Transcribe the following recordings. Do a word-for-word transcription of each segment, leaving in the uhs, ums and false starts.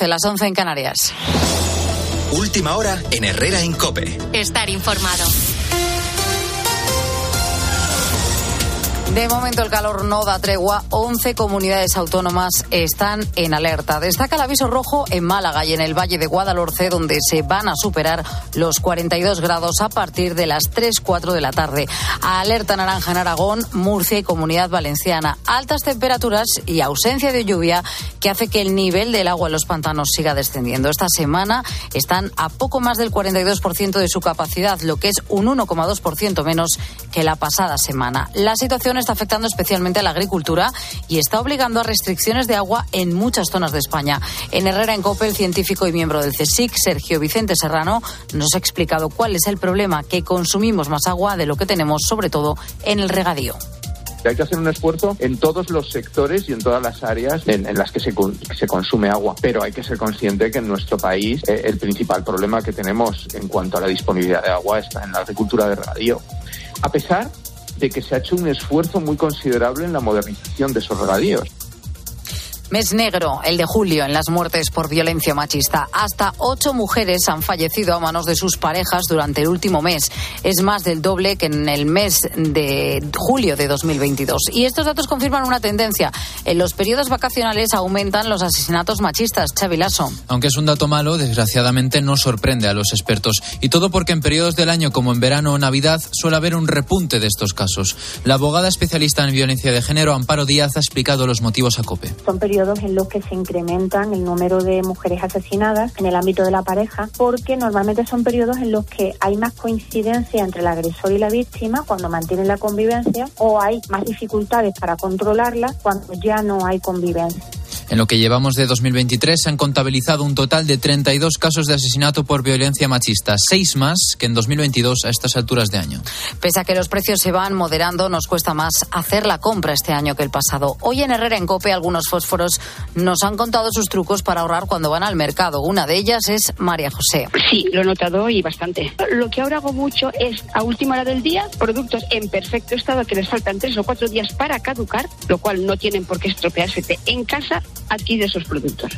doce, las once en Canarias. Última hora en Herrera en COPE. Estar informado. De momento el calor no da tregua. once comunidades autónomas están en alerta. Destaca el aviso rojo en Málaga y en el Valle de Guadalhorce, donde se van a superar los cuarenta y dos grados a partir de las tres, cuatro de la tarde. Alerta naranja en Aragón, Murcia y Comunidad Valenciana. Altas temperaturas y ausencia de lluvia que hace que el nivel del agua en los pantanos siga descendiendo. Esta semana están a poco más del cuarenta y dos por ciento de su capacidad, lo que es un uno coma dos por ciento menos que la pasada semana. La situación está afectando especialmente a la agricultura y está obligando a restricciones de agua en muchas zonas de España. En Herrera en COPE, el científico y miembro del CSIC, Sergio Vicente Serrano, nos ha explicado cuál es el problema, que consumimos más agua de lo que tenemos, sobre todo en el regadío. Hay que hacer un esfuerzo en todos los sectores y en todas las áreas en, en las que se, que se consume agua. Pero hay que ser consciente que en nuestro país eh, el principal problema que tenemos en cuanto a la disponibilidad de agua está en la agricultura de regadío. A pesar de que se ha hecho un esfuerzo muy considerable en la modernización de esos regadíos. Mes negro, el de julio, en las muertes por violencia machista. Hasta ocho mujeres han fallecido a manos de sus parejas durante el último mes. Es más del doble que en el mes de julio de dos mil veintidós. Y estos datos confirman una tendencia. En los periodos vacacionales aumentan los asesinatos machistas. Xavi Lasso. Aunque es un dato malo, desgraciadamente no sorprende a los expertos. Y todo porque en periodos del año como en verano o Navidad suele haber un repunte de estos casos. La abogada especialista en violencia de género, Amparo Díaz, ha explicado los motivos a COPE. Son periodos en los que se incrementan el número de mujeres asesinadas en el ámbito de la pareja, porque normalmente son periodos en los que hay más coincidencia entre el agresor y la víctima cuando mantienen la convivencia, o hay más dificultades para controlarla cuando ya no hay convivencia. En lo que llevamos de dos mil veintitrés se han contabilizado un total de treinta y dos casos de asesinato por violencia machista, seis más que en dos mil veintidós a estas alturas de año. Pese a que los precios se van moderando, nos cuesta más hacer la compra este año que el pasado. Hoy en Herrera en COPE algunos fósforos nos han contado sus trucos para ahorrar cuando van al mercado. Una de ellas es María José. Sí, lo he notado y bastante. Lo que ahora hago mucho es, a última hora del día, productos en perfecto estado que les faltan tres o cuatro días para caducar, lo cual no tienen por qué estropearse en casa, adquiere esos productos.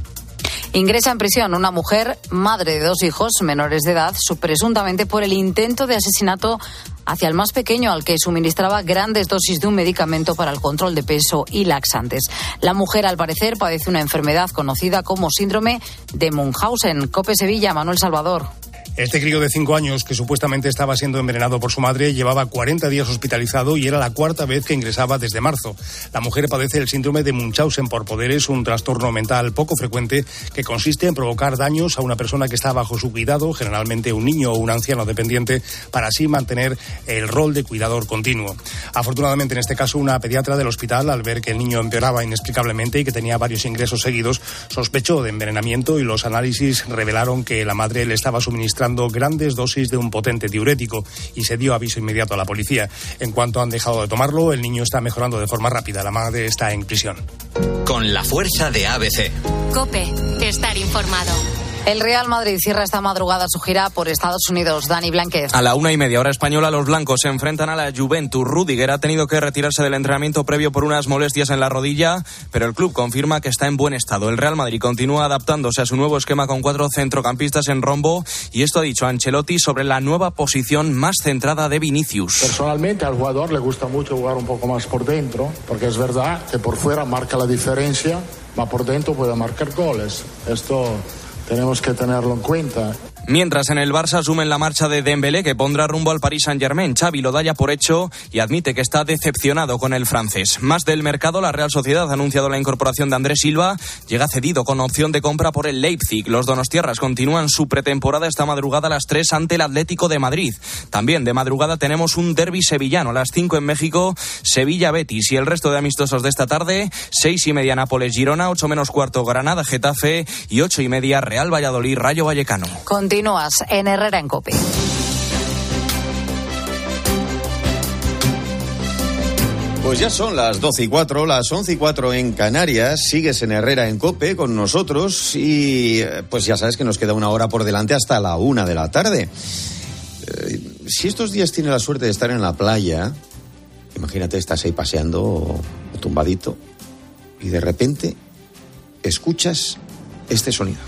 Ingresa en prisión una mujer, madre de dos hijos menores de edad, presuntamente por el intento de asesinato hacia el más pequeño, al que suministraba grandes dosis de un medicamento para el control de peso y laxantes. La mujer, al parecer, padece una enfermedad conocida como síndrome de Munchausen. COPE Sevilla, Manuel Salvador. Este crío de cinco años, que supuestamente estaba siendo envenenado por su madre, llevaba cuarenta días hospitalizado y era la cuarta vez que ingresaba desde marzo. La mujer padece el síndrome de Munchausen por poderes, un trastorno mental poco frecuente que consiste en provocar daños a una persona que está bajo su cuidado, generalmente un niño o un anciano dependiente, para así mantener el rol de cuidador continuo. Afortunadamente, en este caso, una pediatra del hospital, al ver que el niño empeoraba inexplicablemente y que tenía varios ingresos seguidos, sospechó de envenenamiento y los análisis revelaron que la madre le estaba suministrando grandes dosis de un potente diurético y se dio aviso inmediato a la policía. En cuanto han dejado de tomarlo, el niño está mejorando de forma rápida. La madre está en prisión. Con la fuerza de A B C. COPE, estar informado. El Real Madrid cierra esta madrugada su gira por Estados Unidos. Dani Blánquez. A la una y media hora española, los blancos se enfrentan a la Juventus. Rüdiger ha tenido que retirarse del entrenamiento previo por unas molestias en la rodilla, pero el club confirma que está en buen estado. El Real Madrid continúa adaptándose a su nuevo esquema con cuatro centrocampistas en rombo, y esto ha dicho Ancelotti sobre la nueva posición más centrada de Vinicius. Personalmente al jugador le gusta mucho jugar un poco más por dentro, porque es verdad que por fuera marca la diferencia, pero por dentro puede marcar goles. Esto tenemos que tenerlo en cuenta. Mientras en el Barça asumen la marcha de Dembélé, que pondrá rumbo al Paris Saint-Germain. Xavi lo da ya por hecho y admite que está decepcionado con el francés. Más del mercado, la Real Sociedad ha anunciado la incorporación de Andrés Silva. Llega cedido con opción de compra por el Leipzig. Los donostiarras continúan su pretemporada esta madrugada a las tres ante el Atlético de Madrid. También de madrugada tenemos un derbi sevillano a las cinco en México, Sevilla-Betis, y el resto de amistosos de esta tarde, seis y media Nápoles-Girona, ocho menos cuarto Granada-Getafe y ocho y media Real Valladolid-Rayo Vallecano. Continúas en Herrera en COPE. Pues ya son las doce y cuatro, las once y cuatro en Canarias. Sigues en Herrera en COPE con nosotros y pues ya sabes que nos queda una hora por delante hasta la una de la tarde. Eh, si estos días tienes la suerte de estar en la playa, imagínate, estás ahí paseando o tumbadito y de repente escuchas este sonido.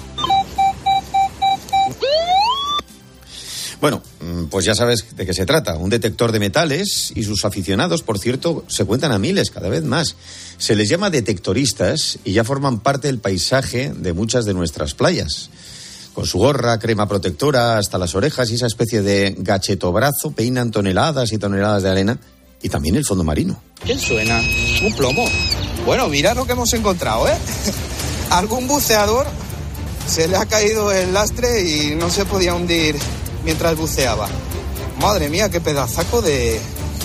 Bueno, pues ya sabes de qué se trata. Un detector de metales, y sus aficionados, por cierto, se cuentan a miles, cada vez más. Se les llama detectoristas y ya forman parte del paisaje de muchas de nuestras playas. Con su gorra, crema protectora hasta las orejas y esa especie de gachetobrazo peinan toneladas y toneladas de arena y también el fondo marino. ¿Qué suena? Un plomo. Bueno, mira lo que hemos encontrado, ¿eh? Algún buceador se le ha caído el lastre y no se podía hundir mientras buceaba. Madre mía, qué pedazaco de,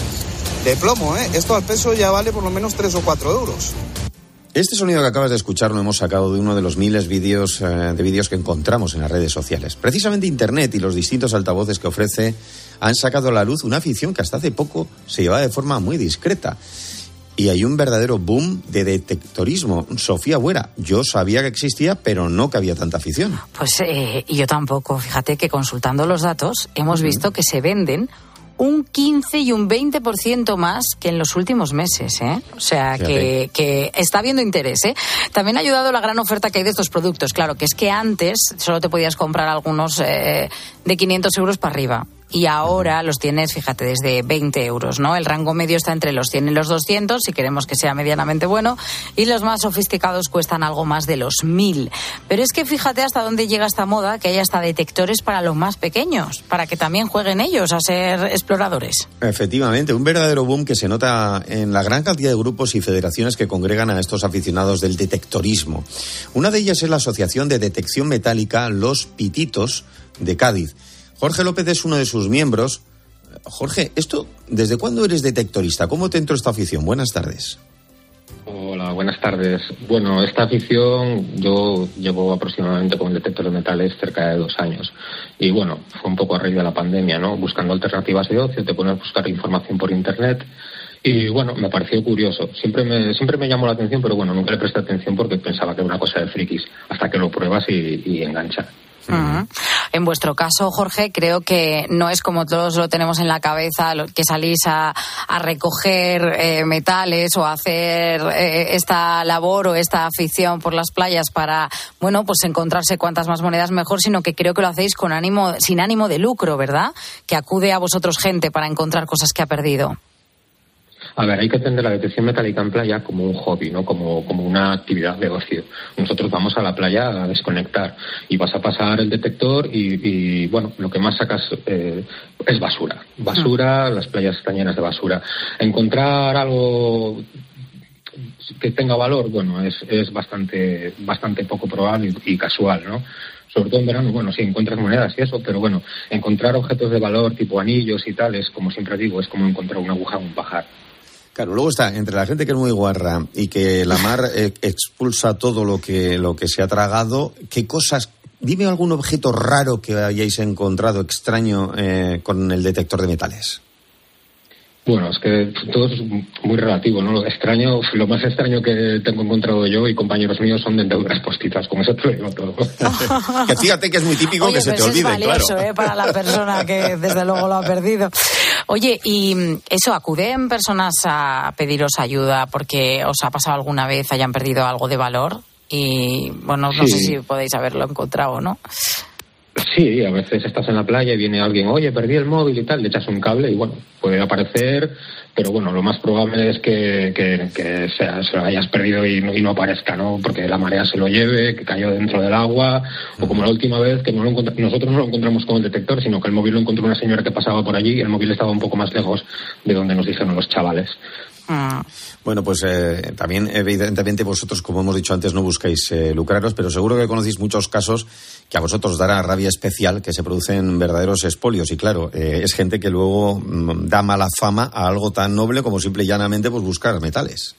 de plomo, ¿eh? Esto al peso ya vale por lo menos tres o cuatro euros. Este sonido que acabas de escuchar lo hemos sacado de uno de los miles vídeos, eh, de vídeos que encontramos en las redes sociales. Precisamente Internet y los distintos altavoces que ofrece han sacado a la luz una afición que hasta hace poco se llevaba de forma muy discreta. Y hay un verdadero boom de detectorismo. Sofía Buera, yo sabía que existía, pero no que había tanta afición. Pues eh, yo tampoco. Fíjate que consultando los datos hemos uh-huh. visto que se venden un quince y un veinte por ciento más que en los últimos meses, ¿eh? O sea, que, que está habiendo interés, ¿eh? También ha ayudado la gran oferta que hay de estos productos. Claro, que es que antes solo te podías comprar algunos eh, de quinientos euros para arriba. Y ahora los tienes, fíjate, desde veinte euros, ¿no? El rango medio está entre los cien y los doscientos, si queremos que sea medianamente bueno, y los más sofisticados cuestan algo más de los mil. Pero es que fíjate hasta dónde llega esta moda, que hay hasta detectores para los más pequeños, para que también jueguen ellos a ser exploradores. Efectivamente, un verdadero boom que se nota en la gran cantidad de grupos y federaciones que congregan a estos aficionados del detectorismo. Una de ellas es la Asociación de Detección Metálica Los Pititos de Cádiz. Jorge López es uno de sus miembros. Jorge, ¿esto desde cuándo eres detectorista? ¿Cómo te entró esta afición? Buenas tardes. Hola, buenas tardes. Bueno, esta afición yo llevo aproximadamente con el detector de metales cerca de dos años. Y bueno, fue un poco a raíz de la pandemia, ¿no? Buscando alternativas de ocio, te pones a buscar información por internet. Y bueno, me pareció curioso. Siempre me, siempre me llamó la atención, pero bueno, nunca le presté atención porque pensaba que era una cosa de frikis, hasta que lo pruebas y, y engancha. Uh-huh. En vuestro caso, Jorge, creo que no es como todos lo tenemos en la cabeza, que salís a, a recoger eh, metales o a hacer eh, esta labor o esta afición por las playas para, bueno, pues encontrarse cuantas más monedas mejor, sino que creo que lo hacéis con ánimo, sin ánimo de lucro, ¿verdad? Que acude a vosotros gente para encontrar cosas que ha perdido. A ver, hay que entender la detección metálica en playa como un hobby, ¿no? Como, como una actividad de ocio. Nosotros vamos a la playa a desconectar y vas a pasar el detector y, y bueno, lo que más sacas eh, es basura. Basura, las playas están llenas de basura. Encontrar algo que tenga valor, bueno, es, es bastante, bastante poco probable y, y casual, ¿no? Sobre todo en verano, bueno, sí, encuentras monedas y eso, pero bueno, encontrar objetos de valor tipo anillos y tales, como siempre digo, es como encontrar una aguja en un pajar. Claro, luego está, entre la gente que es muy guarra y que la mar eh, expulsa todo lo que, lo que se ha tragado, ¿qué cosas? Dime algún objeto raro que hayáis encontrado extraño eh, con el detector de metales. Bueno, es que todo es muy relativo, ¿no? Lo extraño, lo más extraño que tengo encontrado yo y compañeros míos son dentaduras postizas, con eso te lo digo todo. Que fíjate que es muy típico. Oye, que se te olvide, claro. Es valioso, ¿eh? Para la persona que desde luego lo ha perdido. Oye, y eso, ¿acuden personas a pediros ayuda porque os ha pasado alguna vez, hayan perdido algo de valor? Y bueno, no sí. sé si podéis haberlo encontrado o no. Sí, a veces estás en la playa y viene alguien, oye, perdí el móvil y tal, le echas un cable y bueno, puede aparecer, pero bueno, lo más probable es que, que, que sea, se lo hayas perdido y no, y no aparezca, ¿no? Porque la marea se lo lleve, que cayó dentro del agua, o como la última vez que no lo encont- nosotros no lo encontramos con el detector, sino que el móvil lo encontró una señora que pasaba por allí y el móvil estaba un poco más lejos de donde nos dijeron los chavales. Bueno, pues eh, también evidentemente vosotros, como hemos dicho antes, no buscáis eh, lucraros, pero seguro que conocéis muchos casos que a vosotros dará rabia especial, que se producen verdaderos expolios y claro, eh, es gente que luego mm, da mala fama a algo tan noble como simple y llanamente pues buscar metales.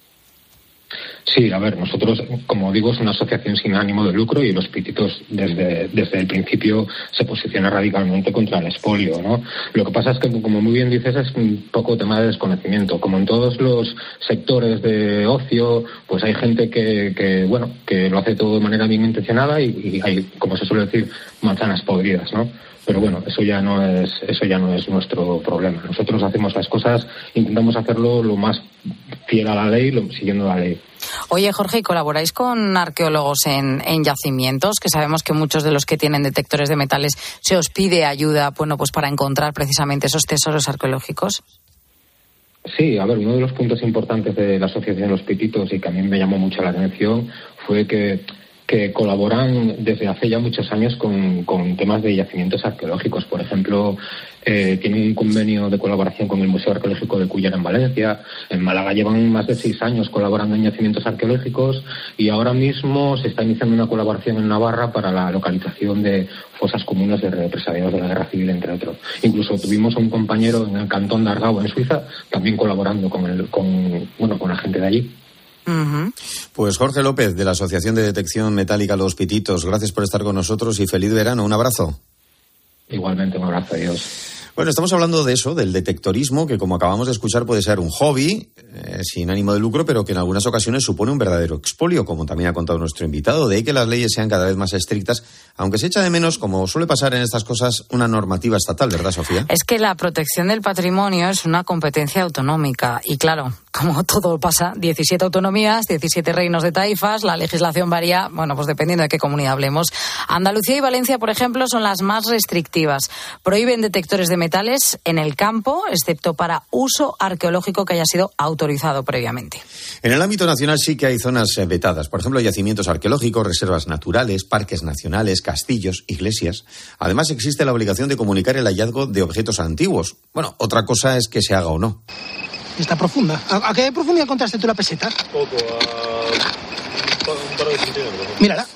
Sí, a ver, nosotros, como digo, es una asociación sin ánimo de lucro y los Pititos desde, desde el principio se posiciona radicalmente contra el expolio, ¿no? Lo que pasa es que, como muy bien dices, es un poco tema de desconocimiento. Como en todos los sectores de ocio, pues hay gente que, que bueno, que lo hace todo de manera bien intencionada y, y hay, como se suele decir, manzanas podridas, ¿no? Pero bueno, eso ya no es eso ya no es nuestro problema. Nosotros hacemos las cosas, intentamos hacerlo lo más fiel a la ley, lo, siguiendo la ley. Oye, Jorge, ¿y colaboráis con arqueólogos en, en yacimientos? Que sabemos que muchos de los que tienen detectores de metales se os pide ayuda, bueno, pues para encontrar precisamente esos tesoros arqueológicos. Sí, a ver, uno de los puntos importantes de la Asociación Los Pititos y que a mí me llamó mucho la atención fue que, que colaboran desde hace ya muchos años con, con temas de yacimientos arqueológicos. Por ejemplo, eh, tienen un convenio de colaboración con el Museo Arqueológico de Cullera en Valencia. En Málaga llevan más de seis años colaborando en yacimientos arqueológicos y ahora mismo se está iniciando una colaboración en Navarra para la localización de fosas comunes de represaliados de la Guerra Civil, entre otros. Incluso tuvimos a un compañero en el cantón de Argao, en Suiza, también colaborando con el, con, bueno, con la gente de allí. Uh-huh. Pues Jorge López, de la Asociación de Detección Metálica Los Pititos, gracias por estar con nosotros y feliz verano. Un abrazo. Igualmente, un abrazo. Adiós. Bueno, estamos hablando de eso, del detectorismo, que como acabamos de escuchar puede ser un hobby eh, sin ánimo de lucro, pero que en algunas ocasiones supone un verdadero expolio, como también ha contado nuestro invitado. De ahí que las leyes sean cada vez más estrictas, aunque se echa de menos, como suele pasar en estas cosas, una normativa estatal, ¿verdad, Sofía? Es que la protección del patrimonio es una competencia autonómica y, claro, como todo pasa, diecisiete autonomías, diecisiete reinos de taifas, la legislación varía, bueno, pues dependiendo de qué comunidad hablemos. Andalucía y Valencia, por ejemplo, son las más restrictivas. Prohíben detectores de metales en el campo, excepto para uso arqueológico que haya sido autorizado previamente. En el ámbito nacional sí que hay zonas vetadas. Por ejemplo, yacimientos arqueológicos, reservas naturales, parques nacionales, castillos, iglesias. Además, existe la obligación de comunicar el hallazgo de objetos antiguos. Bueno, otra cosa es que se haga o no. Está profunda. ¿A, a qué profundidad encontraste tú la peseta? Poco, a un par de centímetros. Mírala.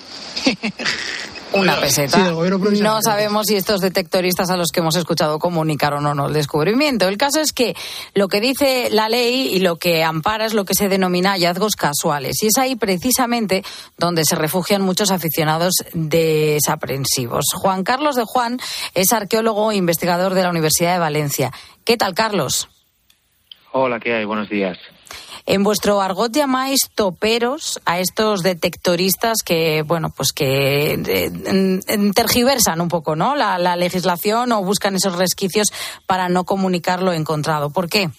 Una peseta. Sí, no sabemos si estos detectoristas a los que hemos escuchado comunicaron o no el descubrimiento. El caso es que lo que dice la ley y lo que ampara es lo que se denomina hallazgos casuales. Y es ahí precisamente donde se refugian muchos aficionados desaprensivos. Juan Carlos de Juan es arqueólogo e investigador de la Universidad de Valencia. ¿Qué tal, Carlos? Hola, ¿qué hay? Buenos días. En vuestro argot llamáis toperos a estos detectoristas que, bueno, pues que eh, tergiversan un poco, ¿no? La, la legislación o buscan esos resquicios para no comunicar lo encontrado. ¿Por qué?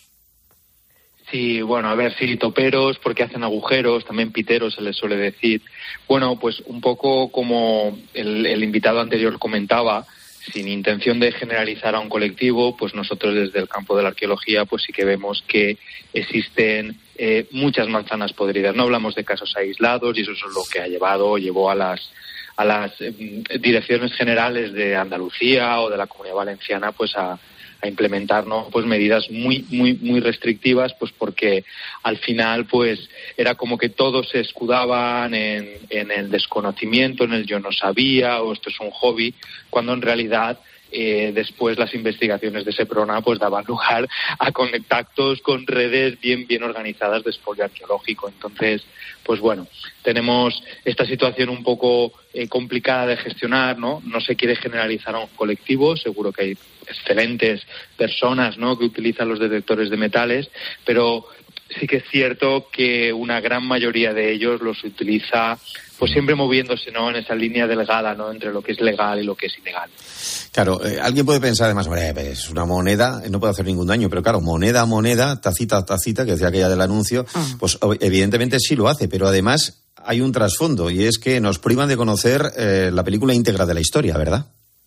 Sí, bueno, a ver, sí, toperos, porque hacen agujeros, también piteros se les suele decir. Bueno, pues un poco como el, el invitado anterior comentaba, sin intención de generalizar a un colectivo, pues nosotros desde el campo de la arqueología pues sí que vemos que existen eh, muchas manzanas podridas. No hablamos de casos aislados y eso es lo que ha llevado, llevó a las a las eh, direcciones generales de Andalucía o de la Comunidad Valenciana pues a a implementar, ¿no?, pues medidas muy muy muy restrictivas, pues porque al final pues era como que todos se escudaban en, en el desconocimiento, en el yo no sabía o esto es un hobby, cuando en realidad eh, después las investigaciones de SEPRONA pues daban lugar a contactos con redes bien bien organizadas de expolio arqueológico. Entonces, pues bueno, tenemos esta situación un poco eh, complicada de gestionar, ¿no? No se quiere generalizar a un colectivo, seguro que hay excelentes personas, ¿no?, que utilizan los detectores de metales, pero sí que es cierto que una gran mayoría de ellos los utiliza pues siempre moviéndose, ¿no?, en esa línea delgada, ¿no?, entre lo que es legal y lo que es ilegal. Claro, eh, alguien puede pensar además, hombre, es una moneda, no puede hacer ningún daño, pero claro, moneda a moneda, tacita a tacita, que decía aquella del anuncio, uh-huh. pues evidentemente sí lo hace, pero además hay un trasfondo y es que nos privan de conocer eh, la película íntegra de la historia, ¿verdad?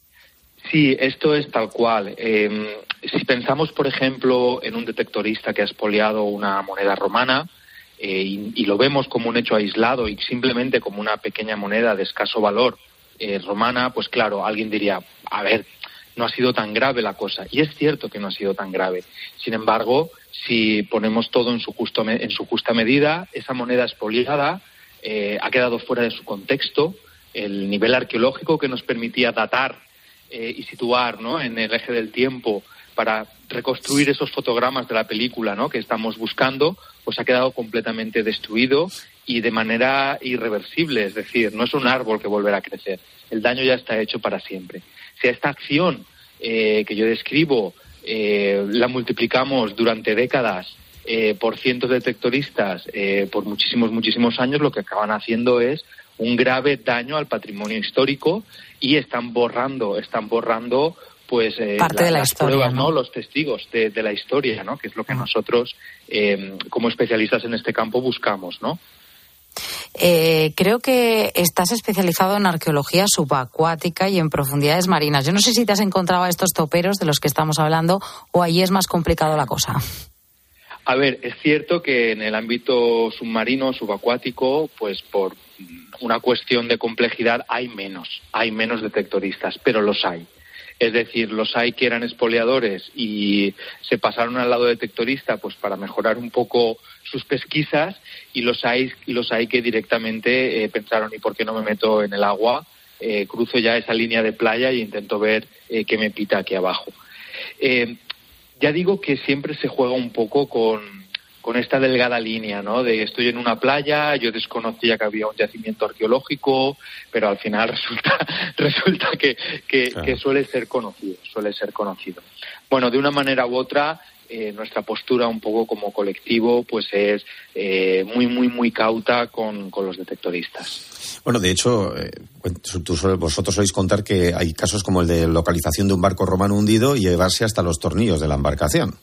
Sí, esto es tal cual. Eh, si pensamos, por ejemplo, en un detectorista que ha expoliado una moneda romana eh, y, y lo vemos como un hecho aislado y simplemente como una pequeña moneda de escaso valor eh, romana, pues claro, alguien diría, a ver, no ha sido tan grave la cosa. Y es cierto que no ha sido tan grave. Sin embargo, si ponemos todo en su, justo, en su justa medida, esa moneda expoliada eh, ha quedado fuera de su contexto. El nivel arqueológico que nos permitía datar Eh, y situar, ¿no?, en el eje del tiempo para reconstruir esos fotogramas de la película, ¿no?, que estamos buscando, pues ha quedado completamente destruido y de manera irreversible. Es decir, no es un árbol que volverá a crecer. El daño ya está hecho para siempre. Si a esta acción eh, que yo describo eh, la multiplicamos durante décadas eh, por cientos de detectoristas eh, por muchísimos, muchísimos años, lo que acaban haciendo es un grave daño al patrimonio histórico y están borrando, están borrando pues eh, parte la, de la las historia, pruebas, ¿no? ¿no?, los testigos de, de la historia, ¿no?, que es lo que nosotros eh, como especialistas en este campo buscamos, ¿no? Eh, creo que estás especializado en arqueología subacuática y en profundidades marinas. Yo no sé si te has encontrado a estos toperos de los que estamos hablando o allí es más complicado la cosa. A ver, es cierto que en el ámbito submarino, subacuático, pues por una cuestión de complejidad hay menos, hay menos detectoristas, pero los hay. Es decir, los hay que eran expoliadores y se pasaron al lado detectorista pues para mejorar un poco sus pesquisas, y los hay, y los hay que directamente eh, pensaron, ¿y por qué no me meto en el agua? Eh, cruzo ya esa línea de playa y intento ver eh, qué me pita aquí abajo. Eh, ya digo que siempre se juega un poco con, con esta delgada línea, ¿no? De estoy en una playa, yo desconocía que había un yacimiento arqueológico, pero al final resulta resulta que, que, claro. que suele ser conocido, suele ser conocido. Bueno, de una manera u otra, eh, nuestra postura un poco como colectivo pues es eh, muy, muy, muy cauta con, con los detectoristas. Bueno, de hecho, eh, tú, vosotros sois contar que hay casos como el de localización de un barco romano hundido y llevarse hasta los tornillos de la embarcación.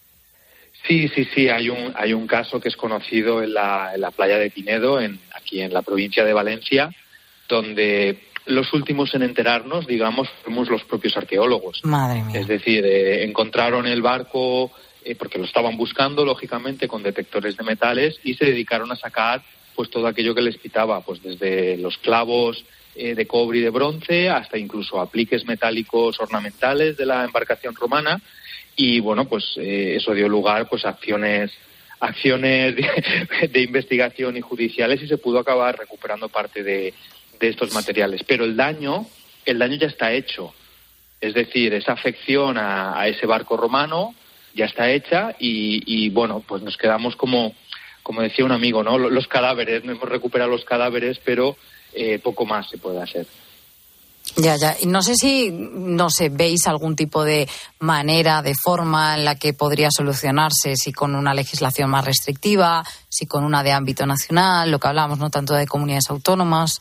Sí, sí, sí, hay un hay un caso que es conocido en la, en la playa de Pinedo, en, aquí en la provincia de Valencia, donde los últimos en enterarnos, digamos, fuimos los propios arqueólogos. Madre mía. Es decir, eh, encontraron el barco, eh, porque lo estaban buscando, lógicamente, con detectores de metales, y se dedicaron a sacar pues todo aquello que les pitaba, pues desde los clavos eh, de cobre y de bronce hasta incluso apliques metálicos ornamentales de la embarcación romana. Y bueno, pues eh, eso dio lugar pues a acciones, acciones de, de investigación y judiciales, y se pudo acabar recuperando parte de, de estos materiales. Pero el daño, el daño ya está hecho. Es decir, esa afección a, a ese barco romano ya está hecha y, y bueno, pues nos quedamos como, como decía un amigo, ¿no? Los cadáveres, no hemos recuperado los cadáveres, pero eh, poco más se puede hacer. Ya, ya. Y no sé si, no sé, veis algún tipo de manera, de forma en la que podría solucionarse, si con una legislación más restrictiva, si con una de ámbito nacional, lo que hablábamos, no tanto de comunidades autónomas.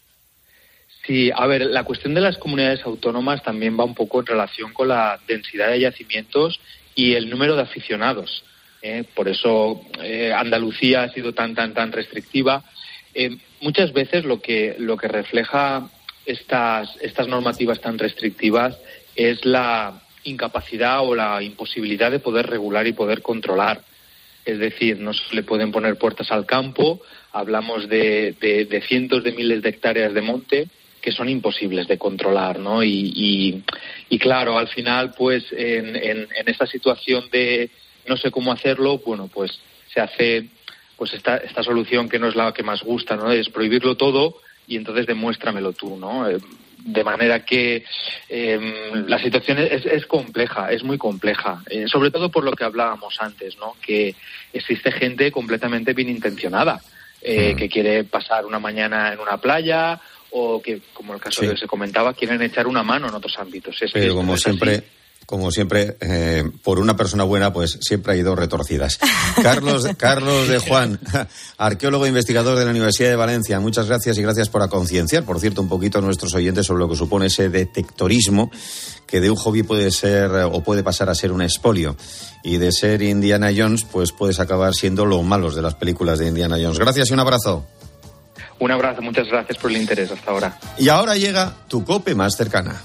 Sí, a ver, la cuestión de las comunidades autónomas también va un poco en relación con la densidad de yacimientos y el número de aficionados. ¿eh? Por eso eh, Andalucía ha sido tan, tan, tan restrictiva. Eh, muchas veces lo que, lo que refleja Estas, estas normativas tan restrictivas es la incapacidad o la imposibilidad de poder regular y poder controlar. Es decir, no se le pueden poner puertas al campo, hablamos de, de, de cientos de miles de hectáreas de monte que son imposibles de controlar, ¿no? Y, y, y claro, al final, pues en, en, en esta situación de no sé cómo hacerlo, bueno, pues se hace pues esta, esta solución que no es la que más gusta, ¿no? Es prohibirlo todo y entonces demuéstramelo tú, ¿no? Eh, de manera que eh, la situación es, es compleja, es muy compleja, eh, sobre todo por lo que hablábamos antes, ¿no? Que existe gente completamente bien intencionada, eh, mm. que quiere pasar una mañana en una playa o que, como el caso sí. que se comentaba, quieren echar una mano en otros ámbitos. Es Pero que como es siempre... así. Como siempre, eh, por una persona buena, pues siempre hay dos retorcidas. Carlos, Carlos de Juan, arqueólogo e investigador de la Universidad de Valencia, muchas gracias y gracias por concienciar, por cierto, un poquito a nuestros oyentes sobre lo que supone ese detectorismo, que de un hobby puede ser o puede pasar a ser un expolio. Y de ser Indiana Jones, pues puedes acabar siendo los malos de las películas de Indiana Jones. Gracias y un abrazo. Un abrazo, muchas gracias por el interés hasta ahora. Y ahora llega tu COPE más cercana.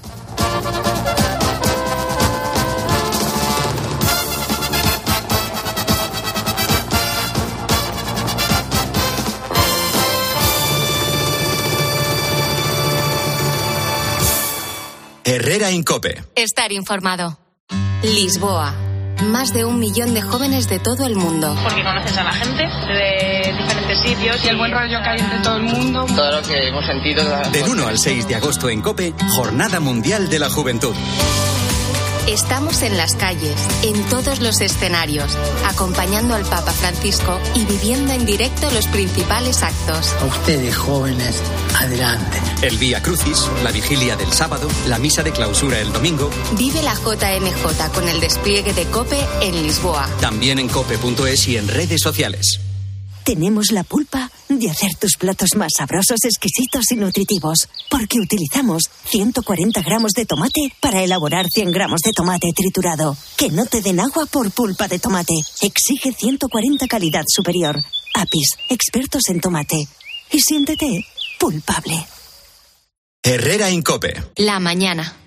Herrera en COPE. Estar informado. Lisboa. Más de un millón de jóvenes de todo el mundo. Porque conoces a la gente de diferentes sitios y el buen rollo que hay entre todo el mundo. Todo lo que hemos sentido. Del uno al seis de agosto en COPE, Jornada Mundial de la Juventud. Estamos en las calles, en todos los escenarios, acompañando al Papa Francisco y viviendo en directo los principales actos. A ustedes, jóvenes, adelante. El Vía Crucis, la vigilia del sábado, la misa de clausura el domingo. Vive la J M J con el despliegue de COPE en Lisboa. También en cope punto es y en redes sociales. tenemos la pulpa de hacer tus platos más sabrosos, exquisitos y nutritivos. Porque utilizamos ciento cuarenta gramos de tomate para elaborar cien gramos de tomate triturado. Que no te den agua por pulpa de tomate. Exige ciento cuarenta calidad superior. Apis, expertos en tomate. Y siéntete pulpable. Herrera Incope. La mañana.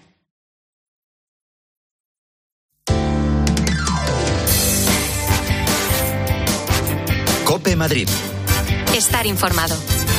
Cope Madrid. Estar informado.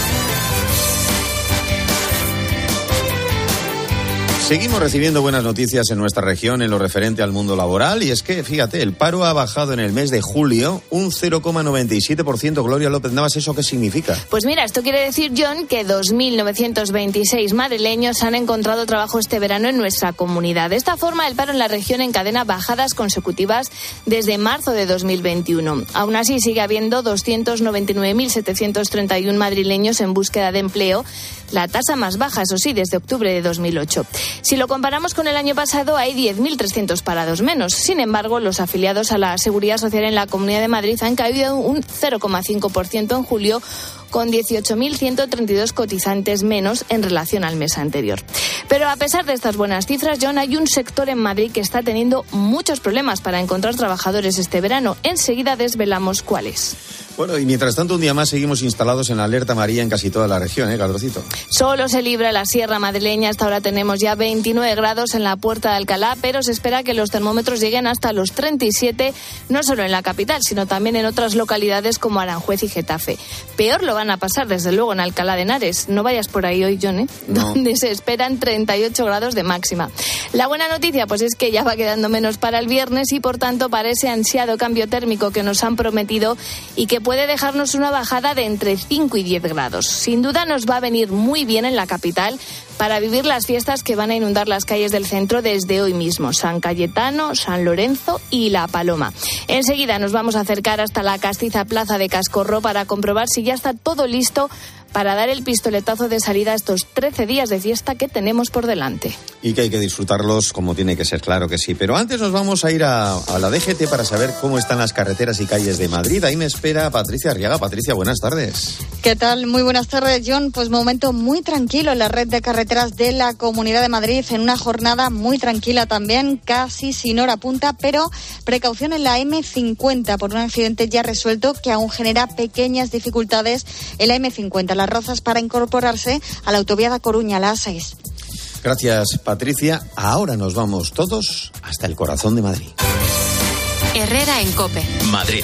Seguimos recibiendo buenas noticias en nuestra región en lo referente al mundo laboral, y es que, fíjate, el paro ha bajado en el mes de julio un cero coma noventa y siete por ciento. Gloria López Navas, ¿eso qué significa? Pues mira, esto quiere decir, John, que dos mil novecientos veintiséis madrileños han encontrado trabajo este verano en nuestra comunidad. De esta forma, el paro en la región encadena bajadas consecutivas desde marzo de dos mil veintiuno. Aún así, sigue habiendo doscientos noventa y nueve mil setecientos treinta y uno madrileños en búsqueda de empleo, la tasa más baja, eso sí, desde octubre de dos mil ocho. Si lo comparamos con el año pasado, hay diez mil trescientos parados menos. Sin embargo, los afiliados a la Seguridad Social en la Comunidad de Madrid han caído un cero coma cinco por ciento en julio, con dieciocho mil ciento treinta y dos cotizantes menos en relación al mes anterior. Pero a pesar de estas buenas cifras, John, hay un sector en Madrid que está teniendo muchos problemas para encontrar trabajadores este verano. Enseguida desvelamos cuáles. Bueno, y mientras tanto, un día más seguimos instalados en la alerta amarilla en casi toda la región, ¿eh, Caldrocito? Solo se libra la Sierra Madrileña. Hasta ahora tenemos ya veintinueve grados en la Puerta de Alcalá, pero se espera que los termómetros lleguen hasta los treinta y siete, no solo en la capital, sino también en otras localidades como Aranjuez y Getafe. Peor lo van a pasar, desde luego, en Alcalá de Henares. No vayas por ahí hoy, John, ¿eh? No. Donde se esperan treinta y ocho grados de máxima. La buena noticia, pues, es que ya va quedando menos para el viernes y, por tanto, para ese ansiado cambio térmico que nos han prometido y que puede dejarnos una bajada de entre cinco y diez grados. Sin duda nos va a venir muy bien en la capital para vivir las fiestas que van a inundar las calles del centro desde hoy mismo: San Cayetano, San Lorenzo y La Paloma. Enseguida nos vamos a acercar hasta la castiza plaza de Cascorro para comprobar si ya está todo listo para dar el pistoletazo de salida a estos trece días de fiesta que tenemos por delante. Y que hay que disfrutarlos como tiene que ser, claro que sí. Pero antes nos vamos a ir a, a la D G T para saber cómo están las carreteras y calles de Madrid. Ahí me espera Patricia Arriaga. Patricia, buenas tardes. ¿Qué tal? Muy buenas tardes, John. Pues momento muy tranquilo en la red de carreteras de la Comunidad de Madrid, en una jornada muy tranquila también, casi sin hora punta, pero precaución en la eme cincuenta por un accidente ya resuelto que aún genera pequeñas dificultades en la eme cincuenta. Las Rozas para incorporarse a la autovía de Coruña, la A seis. Gracias, Patricia. Ahora nos vamos todos hasta el corazón de Madrid. Herrera en COPE. Madrid.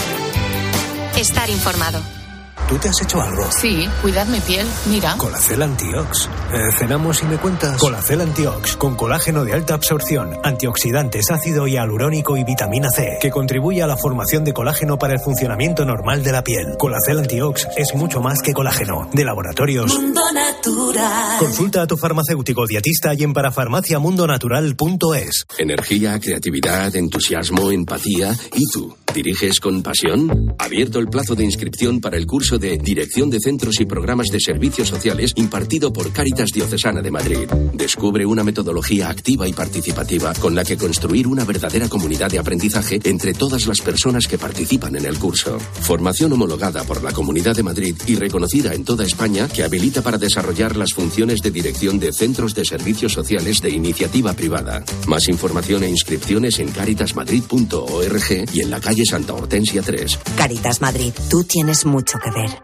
Estar informado. ¿Tú te has hecho algo? Sí, cuidar mi piel, mira. Colacel Antiox. Eh, cenamos y me cuentas. Colacel Antiox, con colágeno de alta absorción, antioxidantes, ácido hialurónico y vitamina C, que contribuye a la formación de colágeno para el funcionamiento normal de la piel. Colacel Antiox es mucho más que colágeno. De Laboratorios Mundo Natural. Consulta a tu farmacéutico dietista y en parafarmacia mundo natural punto es. Energía, creatividad, entusiasmo, empatía. ¿Y tú? ¿Diriges con pasión? Abierto el plazo de inscripción para el curso de Dirección de Centros y Programas de Servicios Sociales impartido por Cáritas Diocesana de Madrid. Descubre una metodología activa y participativa con la que construir una verdadera comunidad de aprendizaje entre todas las personas que participan en el curso. Formación homologada por la Comunidad de Madrid y reconocida en toda España que habilita para desarrollar las funciones de dirección de centros de servicios sociales de iniciativa privada. Más información e inscripciones en caritas madrid punto org y en la calle Santa Hortensia tres. Cáritas Madrid, tú tienes mucho que ver.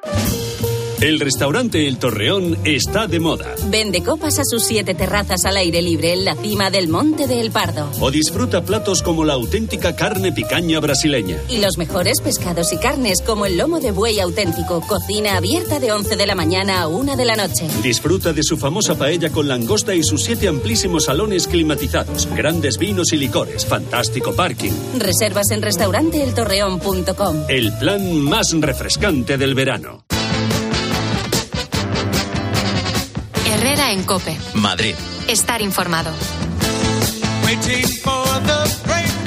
El restaurante El Torreón está de moda. Vende copas a sus siete terrazas al aire libre en la cima del Monte de El Pardo. O disfruta platos como la auténtica carne picaña brasileña. Y los mejores pescados y carnes como el lomo de buey auténtico. Cocina abierta de once de la mañana a una de la noche. Disfruta de su famosa paella con langosta y sus siete amplísimos salones climatizados. Grandes vinos y licores. Fantástico parking. Reservas en restaurante el torreón punto com. El plan más refrescante del verano. Herrera en COPE. Madrid. Estar informado. Waiting for the break of day.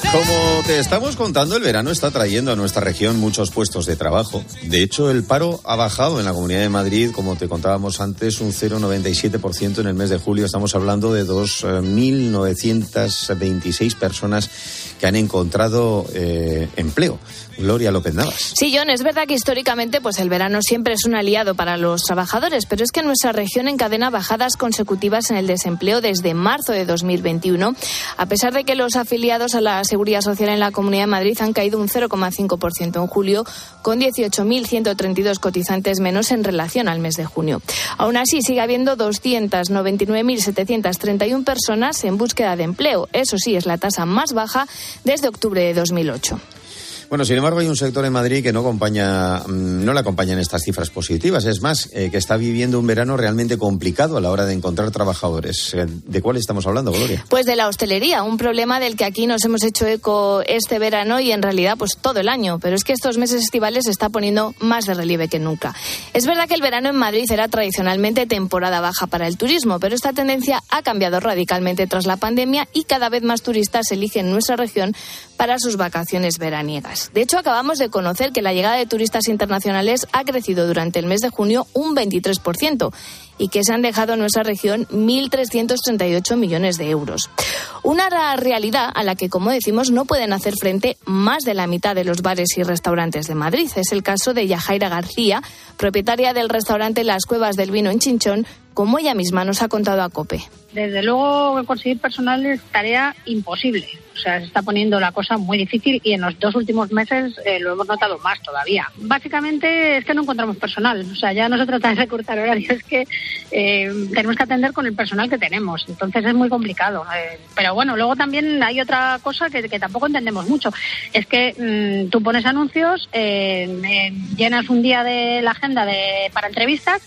Como te estamos contando, el verano está trayendo a nuestra región muchos puestos de trabajo. De hecho, el paro ha bajado en la Comunidad de Madrid, como te contábamos antes, un cero coma noventa y siete por ciento en el mes de julio. Estamos hablando de dos mil novecientas veintiséis personas que han encontrado eh, empleo. Gloria López Navas. Sí, John, es verdad que históricamente pues el verano siempre es un aliado para los trabajadores, pero es que nuestra región encadena bajadas consecutivas en el desempleo desde marzo de dos mil veintiuno, a pesar de que los afiliados a la Seguridad Social en la Comunidad de Madrid han caído un cero coma cinco por ciento en julio, con dieciocho mil ciento treinta y dos cotizantes menos en relación al mes de junio. Aún así, sigue habiendo doscientas noventa y nueve mil setecientas treinta y una personas en búsqueda de empleo. Eso sí, es la tasa más baja desde octubre de dos mil ocho. Bueno, sin embargo, hay un sector en Madrid que no acompaña, no le acompañan estas cifras positivas. Es más, eh, que está viviendo un verano realmente complicado a la hora de encontrar trabajadores. ¿De cuál estamos hablando, Gloria? Pues de la hostelería, un problema del que aquí nos hemos hecho eco este verano y en realidad pues todo el año. Pero es que estos meses estivales se está poniendo más de relieve que nunca. Es verdad que el verano en Madrid era tradicionalmente temporada baja para el turismo, pero esta tendencia ha cambiado radicalmente tras la pandemia y cada vez más turistas eligen nuestra región para sus vacaciones veraniegas. De hecho, acabamos de conocer que la llegada de turistas internacionales ha crecido durante el mes de junio un veintitrés por ciento y que se han dejado en nuestra región mil trescientos treinta y ocho millones de euros. Una realidad a la que, como decimos, no pueden hacer frente más de la mitad de los bares y restaurantes de Madrid. Es el caso de Yajaira García, propietaria del restaurante Las Cuevas del Vino en Chinchón, como ella misma nos ha contado a COPE. Desde luego, conseguir personal es tarea imposible. O sea, se está poniendo la cosa muy difícil y en los dos últimos meses eh, lo hemos notado más todavía. Básicamente es que no encontramos personal. O sea, ya no se trata de recortar horarios, es que eh, tenemos que atender con el personal que tenemos. Entonces es muy complicado. Eh, pero bueno, luego también hay otra cosa que, que tampoco entendemos mucho. Es que mmm, tú pones anuncios, eh, eh, llenas un día de la agenda de para entrevistas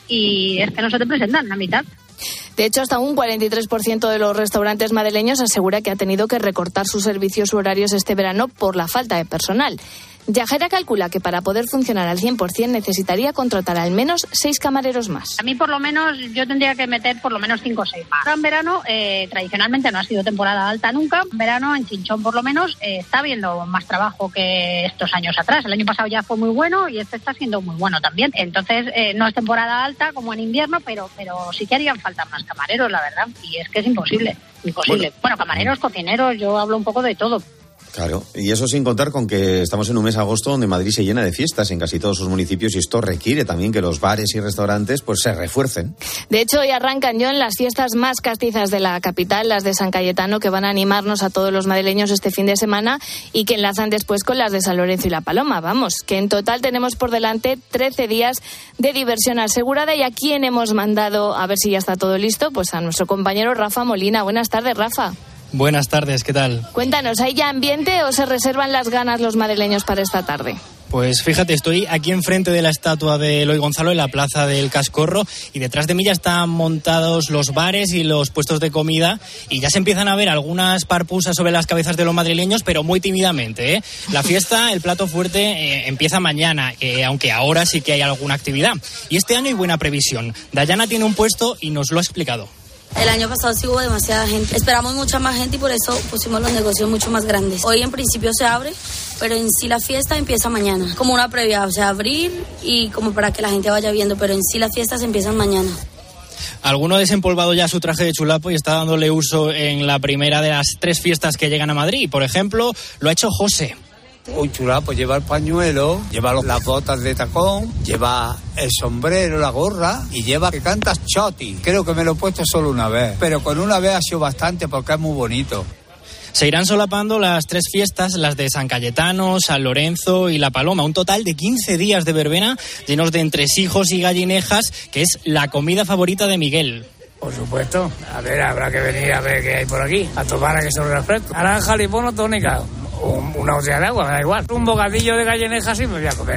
y es que no se te presentan la mitad. De hecho, hasta un cuarenta y tres por ciento de los restaurantes madrileños asegura que ha tenido que recortar sus servicios u horarios este verano por la falta de personal. Yajaira calcula que para poder funcionar al cien por ciento necesitaría contratar al menos seis camareros más. A mí, por lo menos, yo tendría que meter por lo menos cinco o seis más. Ahora en verano, eh, tradicionalmente no ha sido temporada alta nunca. En verano, en Chinchón, por lo menos, eh, está habiendo más trabajo que estos años atrás. El año pasado ya fue muy bueno y este está siendo muy bueno también. Entonces, eh, no es temporada alta como en invierno, pero, pero sí que harían falta más camareros, la verdad. Y es que es imposible, imposible. Bueno, bueno camareros, cocineros, yo hablo un poco de todo. Claro, y eso sin contar con que estamos en un mes de agosto donde Madrid se llena de fiestas en casi todos sus municipios y esto requiere también que los bares y restaurantes pues se refuercen. De hecho, hoy arrancan, John, las fiestas más castizas de la capital, las de San Cayetano, que van a animarnos a todos los madrileños este fin de semana y que enlazan después con las de San Lorenzo y La Paloma. Vamos, que en total tenemos por delante trece días de diversión asegurada. ¿Y a quién hemos mandado? A ver si ya está todo listo. Pues a nuestro compañero Rafa Molina. Buenas tardes, Rafa. Buenas tardes, ¿qué tal? Cuéntanos, ¿hay ya ambiente o se reservan las ganas los madrileños para esta tarde? Pues fíjate, estoy aquí enfrente de la estatua de Eloy Gonzalo en la plaza del Cascorro y detrás de mí ya están montados los bares y los puestos de comida y ya se empiezan a ver algunas parpusas sobre las cabezas de los madrileños, pero muy tímidamente, ¿eh? La fiesta, el plato fuerte, eh, empieza mañana, eh, aunque ahora sí que hay alguna actividad. Y este año hay buena previsión. Dayana tiene un puesto y nos lo ha explicado. El año pasado sí hubo demasiada gente. Esperamos mucha más gente y por eso pusimos los negocios mucho más grandes. Hoy en principio se abre, pero en sí la fiesta empieza mañana. Como una previa, o sea, abrir y como para que la gente vaya viendo, pero en sí las fiestas empiezan mañana. Alguno ha desempolvado ya su traje de chulapo y está dándole uso en la primera de las tres fiestas que llegan a Madrid. Por ejemplo, lo ha hecho José. Un chulapo lleva el pañuelo, lleva las botas de tacón, lleva el sombrero, la gorra y lleva que cantas choti. Creo que me lo he puesto solo una vez, pero con una vez ha sido bastante porque es muy bonito. Se irán solapando las tres fiestas, las de San Cayetano, San Lorenzo y La Paloma. Un total de quince días de verbena llenos de entresijos y gallinejas, que es la comida favorita de Miguel. Por supuesto. A ver, habrá que venir a ver qué hay por aquí. A tomar a que son refrescos. Naranja, limón o tónica. Un, una botella de agua, me da igual. Un bocadillo de gallinejas y me voy a comer.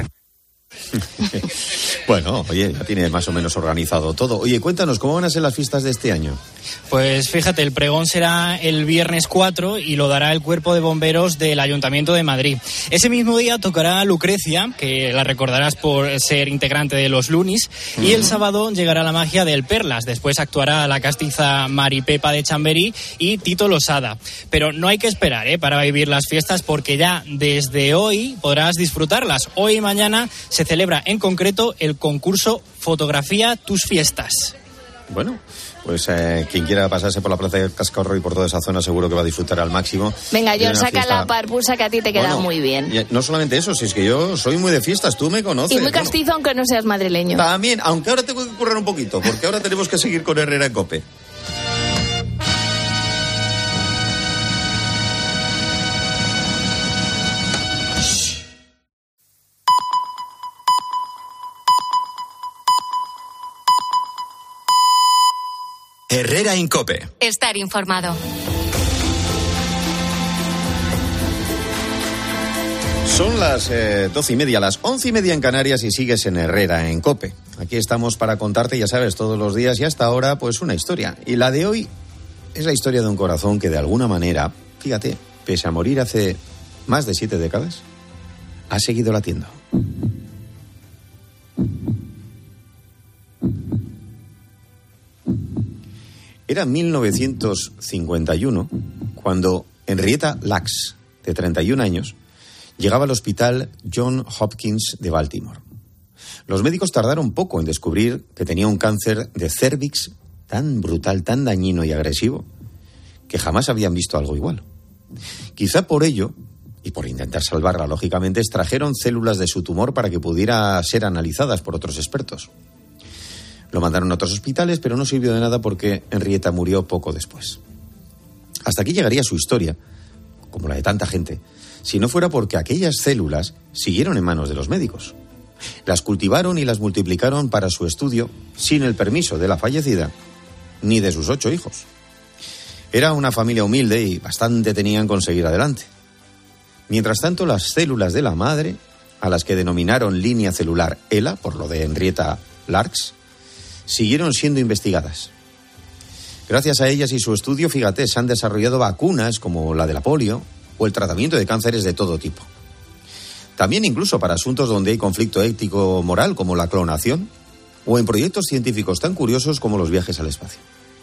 Bueno, oye, ya tiene más o menos organizado todo. Oye, cuéntanos, ¿cómo van a ser las fiestas de este año? Pues fíjate, el pregón será el viernes cuatro y lo dará el Cuerpo de Bomberos del Ayuntamiento de Madrid. Ese mismo día tocará Lucrecia, que la recordarás por ser integrante de los Lunis, uh-huh. y el sábado llegará la magia del Perlas. Después actuará la castiza Maripepa de Chamberí y Tito Losada. Pero no hay que esperar ¿eh? para vivir las fiestas, porque ya desde hoy podrás disfrutarlas. Hoy y mañana se celebra en concreto el concurso Fotografía tus fiestas. Bueno, pues eh, quien quiera pasarse por la Plaza del Cascorro y por toda esa zona seguro que va a disfrutar al máximo. Venga, John, saca fiesta... la parpusa que a ti te queda bueno, muy bien. No solamente eso, si es que yo soy muy de fiestas, tú me conoces. Y muy castizo, bueno, aunque no seas madrileño. También, aunque ahora tengo que currar un poquito, porque ahora tenemos que seguir con Herrera en COPE. Herrera en COPE. Estar informado. Son las eh, doce y media, las once y media en Canarias y sigues en Herrera en COPE. Aquí estamos para contarte, ya sabes, todos los días y hasta ahora, pues una historia. Y la de hoy es la historia de un corazón que de alguna manera, fíjate, pese a morir hace más de siete décadas, ha seguido latiendo. Era mil novecientos cincuenta y uno cuando Henrietta Lacks, de treinta y un años, llegaba al hospital John Hopkins de Baltimore. Los médicos tardaron poco en descubrir que tenía un cáncer de cérvix tan brutal, tan dañino y agresivo, que jamás habían visto algo igual. Quizá por ello, y por intentar salvarla, lógicamente, extrajeron células de su tumor para que pudiera ser analizadas por otros expertos. Lo mandaron a otros hospitales, pero no sirvió de nada porque Henrietta murió poco después. Hasta aquí llegaría su historia, como la de tanta gente, si no fuera porque aquellas células siguieron en manos de los médicos. Las cultivaron y las multiplicaron para su estudio sin el permiso de la fallecida ni de sus ocho hijos. Era una familia humilde y bastante tenían con seguir adelante. Mientras tanto, las células de la madre, a las que denominaron línea celular ELA, por lo de Henrietta Lacks, siguieron siendo investigadas. Gracias a ellas y su estudio, fíjate, se han desarrollado vacunas como la de la polio o el tratamiento de cánceres de todo tipo. También incluso para asuntos donde hay conflicto ético o moral, como la clonación, o en proyectos científicos tan curiosos como los viajes al espacio.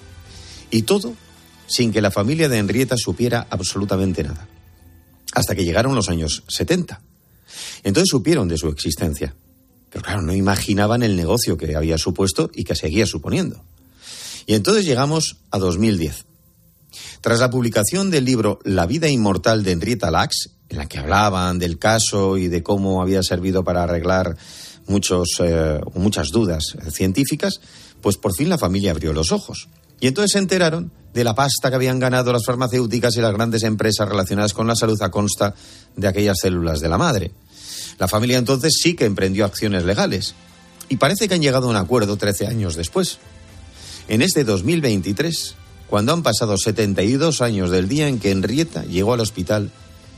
Y todo sin que la familia de Henrietta supiera absolutamente nada. Hasta que llegaron los años setenta. Entonces supieron de su existencia. Pero claro, no imaginaban el negocio que había supuesto y que seguía suponiendo. Y entonces llegamos a dos mil diez. Tras la publicación del libro La vida inmortal de Henrietta Lacks, en la que hablaban del caso y de cómo había servido para arreglar muchos, eh, muchas dudas científicas, pues por fin la familia abrió los ojos. Y entonces se enteraron de la pasta que habían ganado las farmacéuticas y las grandes empresas relacionadas con la salud a consta de aquellas células de la madre. La familia entonces sí que emprendió acciones legales. Y parece que han llegado a un acuerdo trece años después. En este dos mil veintitrés, cuando han pasado setenta y dos años del día en que Henrietta llegó al hospital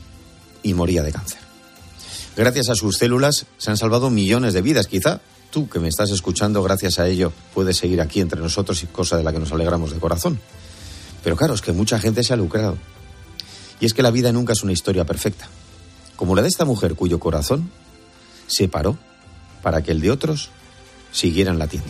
y moría de cáncer. Gracias a sus células se han salvado millones de vidas. Quizá tú, que me estás escuchando, gracias a ello puedes seguir aquí entre nosotros, y cosa de la que nos alegramos de corazón. Pero claro, es que mucha gente se ha lucrado. Y es que la vida nunca es una historia perfecta. Como la de esta mujer cuyo corazón se paró para que el de otros siguieran latiendo.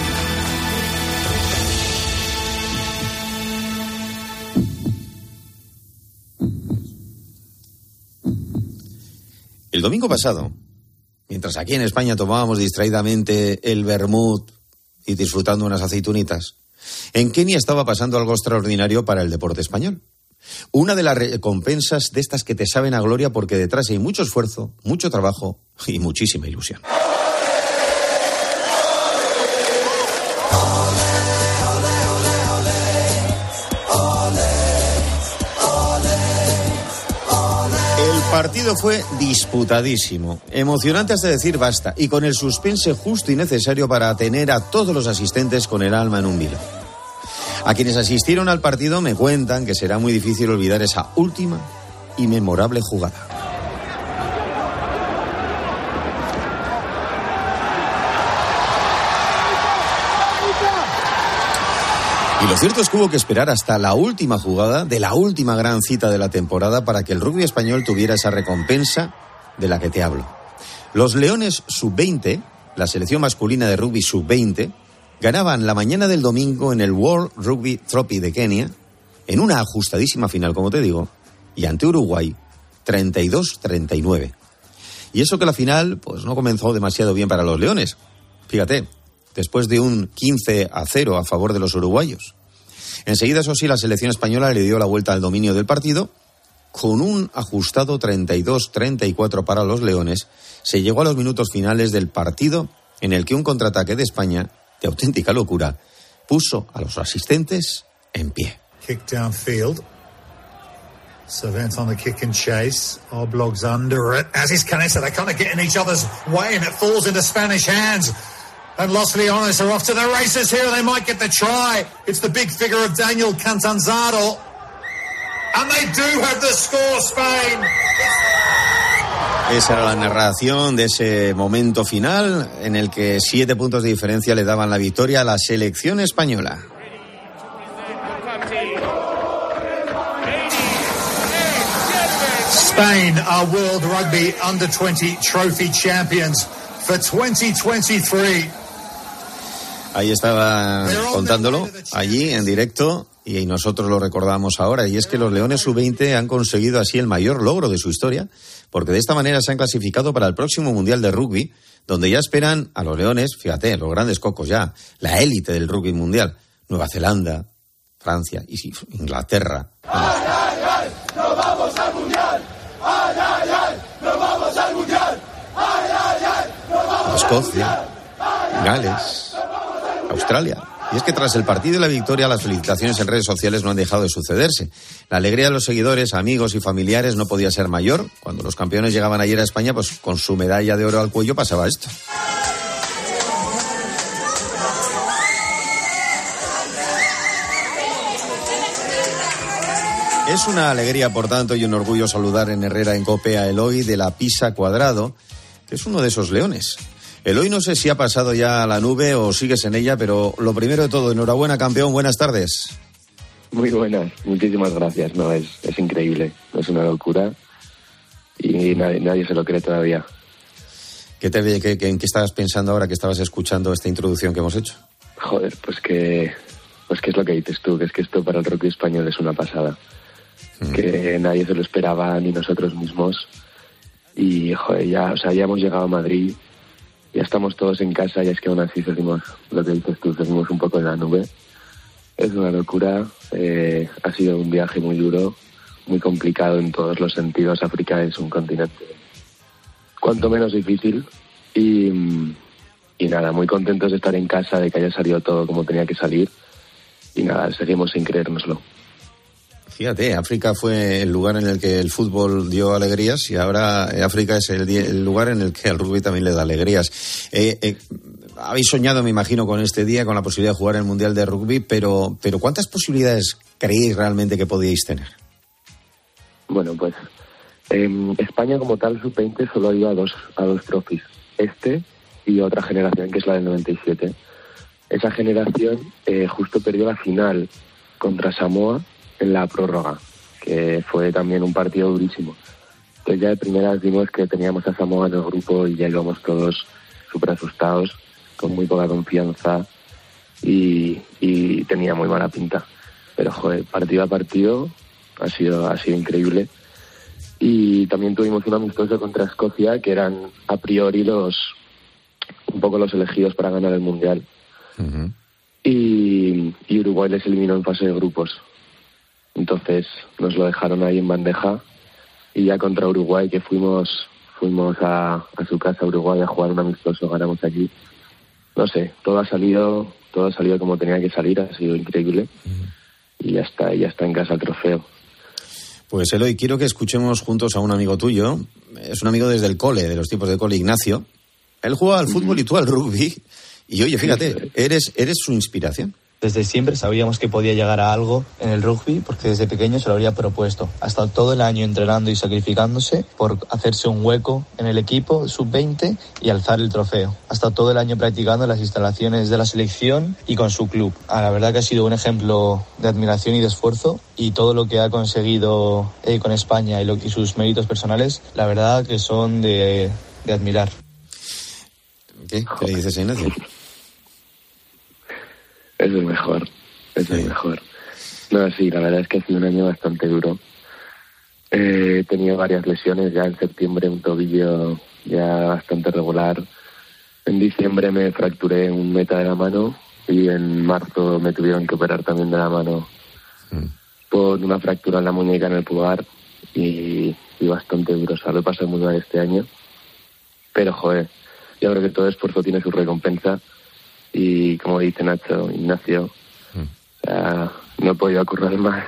El domingo pasado, mientras aquí en España tomábamos distraídamente el vermut y disfrutando unas aceitunitas, en Kenia estaba pasando algo extraordinario para el deporte español. Una de las recompensas de estas que te saben a gloria porque detrás hay mucho esfuerzo, mucho trabajo y muchísima ilusión. El partido fue disputadísimo, emocionante hasta decir basta, y con el suspense justo y necesario para tener a todos los asistentes con el alma en un vilo. A quienes asistieron al partido me cuentan que será muy difícil olvidar esa última y memorable jugada. Y lo cierto es que hubo que esperar hasta la última jugada de la última gran cita de la temporada para que el rugby español tuviera esa recompensa de la que te hablo. Los Leones sub veinte, la selección masculina de rugby sub veinte, ganaban la mañana del domingo en el World Rugby Trophy de Kenia, en una ajustadísima final, como te digo, y ante Uruguay, treinta y dos a treinta y nueve. Y eso que la final pues no comenzó demasiado bien para los Leones. Fíjate, después de un quince a cero a favor de los uruguayos. Enseguida, eso sí, la selección española le dio la vuelta al dominio del partido. Con un ajustado treinta y dos a treinta y cuatro para los Leones, se llegó a los minutos finales del partido en el que un contraataque de España, de auténtica locura, puso a los asistentes en pie. Kick downfield. Savant on the kick and chase. Oblog's under it. As is Canessa. They kind of get in each other's way and it falls into Spanish hands. And Los Leones are off to the races here. They might get the try. It's the big figure of Daniel Cantanzaro. And they do have the score, Spain. Esa era la narración de ese momento final en el que siete puntos de diferencia le daban la victoria a la selección española. Spain are World Rugby Under twenty Trophy Champions for twenty twenty-three. Ahí estaba contándolo, allí en directo, y nosotros lo recordamos ahora, y es que los Leones sub veinte han conseguido así el mayor logro de su historia, porque de esta manera se han clasificado para el próximo Mundial de Rugby, donde ya esperan a los Leones, fíjate, los grandes cocos ya, la élite del rugby mundial, Nueva Zelanda, Francia y Inglaterra. ¡Ay, ay, ay! ¡Nos vamos al Mundial! ¡Ay, ay, ay! ¡Nos vamos al Mundial! ¡Ay, ay, ay! ¡Nos vamos Escocia, Gales, Australia. Y es que tras el partido y la victoria, las felicitaciones en redes sociales no han dejado de sucederse. La alegría de los seguidores, amigos y familiares no podía ser mayor. Cuando los campeones llegaban ayer a España, pues con su medalla de oro al cuello pasaba esto. Es una alegría, por tanto, y un orgullo saludar en Herrera en COPE a Eloy de la Pisa Cuadrado, que es uno de esos leones. Eloy, no sé si ha pasado ya a la nube o sigues en ella, pero lo primero de todo, enhorabuena, campeón, buenas tardes. Muy buenas, muchísimas gracias. No, es, es increíble, es una locura y nadie, nadie se lo cree todavía. ¿Qué te, qué, qué, ¿En qué estabas pensando ahora que estabas escuchando esta introducción que hemos hecho? Joder, pues que, pues que es lo que dices tú, que es que esto para el rugby español es una pasada. Mm. Que nadie se lo esperaba, ni nosotros mismos. Y joder, ya, o sea, ya hemos llegado a Madrid. Ya estamos todos en casa y es que aún así seguimos, lo que dices tú, seguimos un poco en la nube. Es una locura, eh, ha sido un viaje muy duro, muy complicado en todos los sentidos. África es un continente cuanto menos difícil y, y nada, muy contentos de estar en casa, de que haya salido todo como tenía que salir y nada, seguimos sin creérnoslo. Fíjate, África fue el lugar en el que el fútbol dio alegrías y ahora África es el, el lugar en el que el rugby también le da alegrías. Eh, eh, habéis soñado, me imagino, con este día, con la posibilidad de jugar el Mundial de Rugby, pero, pero ¿cuántas posibilidades creéis realmente que podíais tener? Bueno, pues eh, España como tal, sub veinte, solo ha ido a dos, a dos trophies. Este y otra generación, que es la del noventa y siete. Esa generación eh, justo perdió la final contra Samoa en la prórroga, que fue también un partido durísimo. Entonces ya de primeras vimos que teníamos a Samoa en el grupo y ya íbamos todos súper asustados, con muy poca confianza y, y tenía muy mala pinta. Pero joder, partido a partido ha sido, ha sido increíble. Y también tuvimos un amistoso contra Escocia, que eran a priori los un poco los elegidos para ganar el Mundial. Uh-huh. y, y Uruguay les eliminó en fase de grupos. Entonces nos lo dejaron ahí en bandeja y ya contra Uruguay, que fuimos fuimos a, a su casa, a Uruguay, a jugar un amistoso, ganamos allí. No sé, todo ha salido todo ha salido como tenía que salir, ha sido increíble. Uh-huh. Y ya está, ya está en casa el trofeo. Pues Eloy, quiero que escuchemos juntos a un amigo tuyo. Es un amigo desde el cole, de los tiempos de cole, Ignacio. Él juega al fútbol y tú al rugby. Y oye, fíjate, eres, eres su inspiración. Desde siempre sabíamos que podía llegar a algo en el rugby porque desde pequeño se lo habría propuesto. Ha estado todo el año entrenando y sacrificándose por hacerse un hueco en el equipo sub veinte y alzar el trofeo. Ha estado todo el año practicando en las instalaciones de la selección y con su club. Ah, la verdad que ha sido un ejemplo de admiración y de esfuerzo, y todo lo que ha conseguido eh, con España y, lo, y sus méritos personales, la verdad que son de, de admirar. ¿Qué? ¿Qué le dices, Ignacio? Es el mejor, es el sí. mejor. No, sí, la verdad es que ha sido un año bastante duro. Eh, he tenido varias lesiones, ya en septiembre un tobillo ya bastante regular. En diciembre me fracturé un meta de la mano y en marzo me tuvieron que operar también de la mano mm. por una fractura en la muñeca, en el pulgar, y, y bastante duro. O sea, lo he pasado muy mal este año. Pero, joder, yo creo que todo esfuerzo tiene su recompensa. Y como dice Nacho, Ignacio, mm. o sea, no he podido currar más.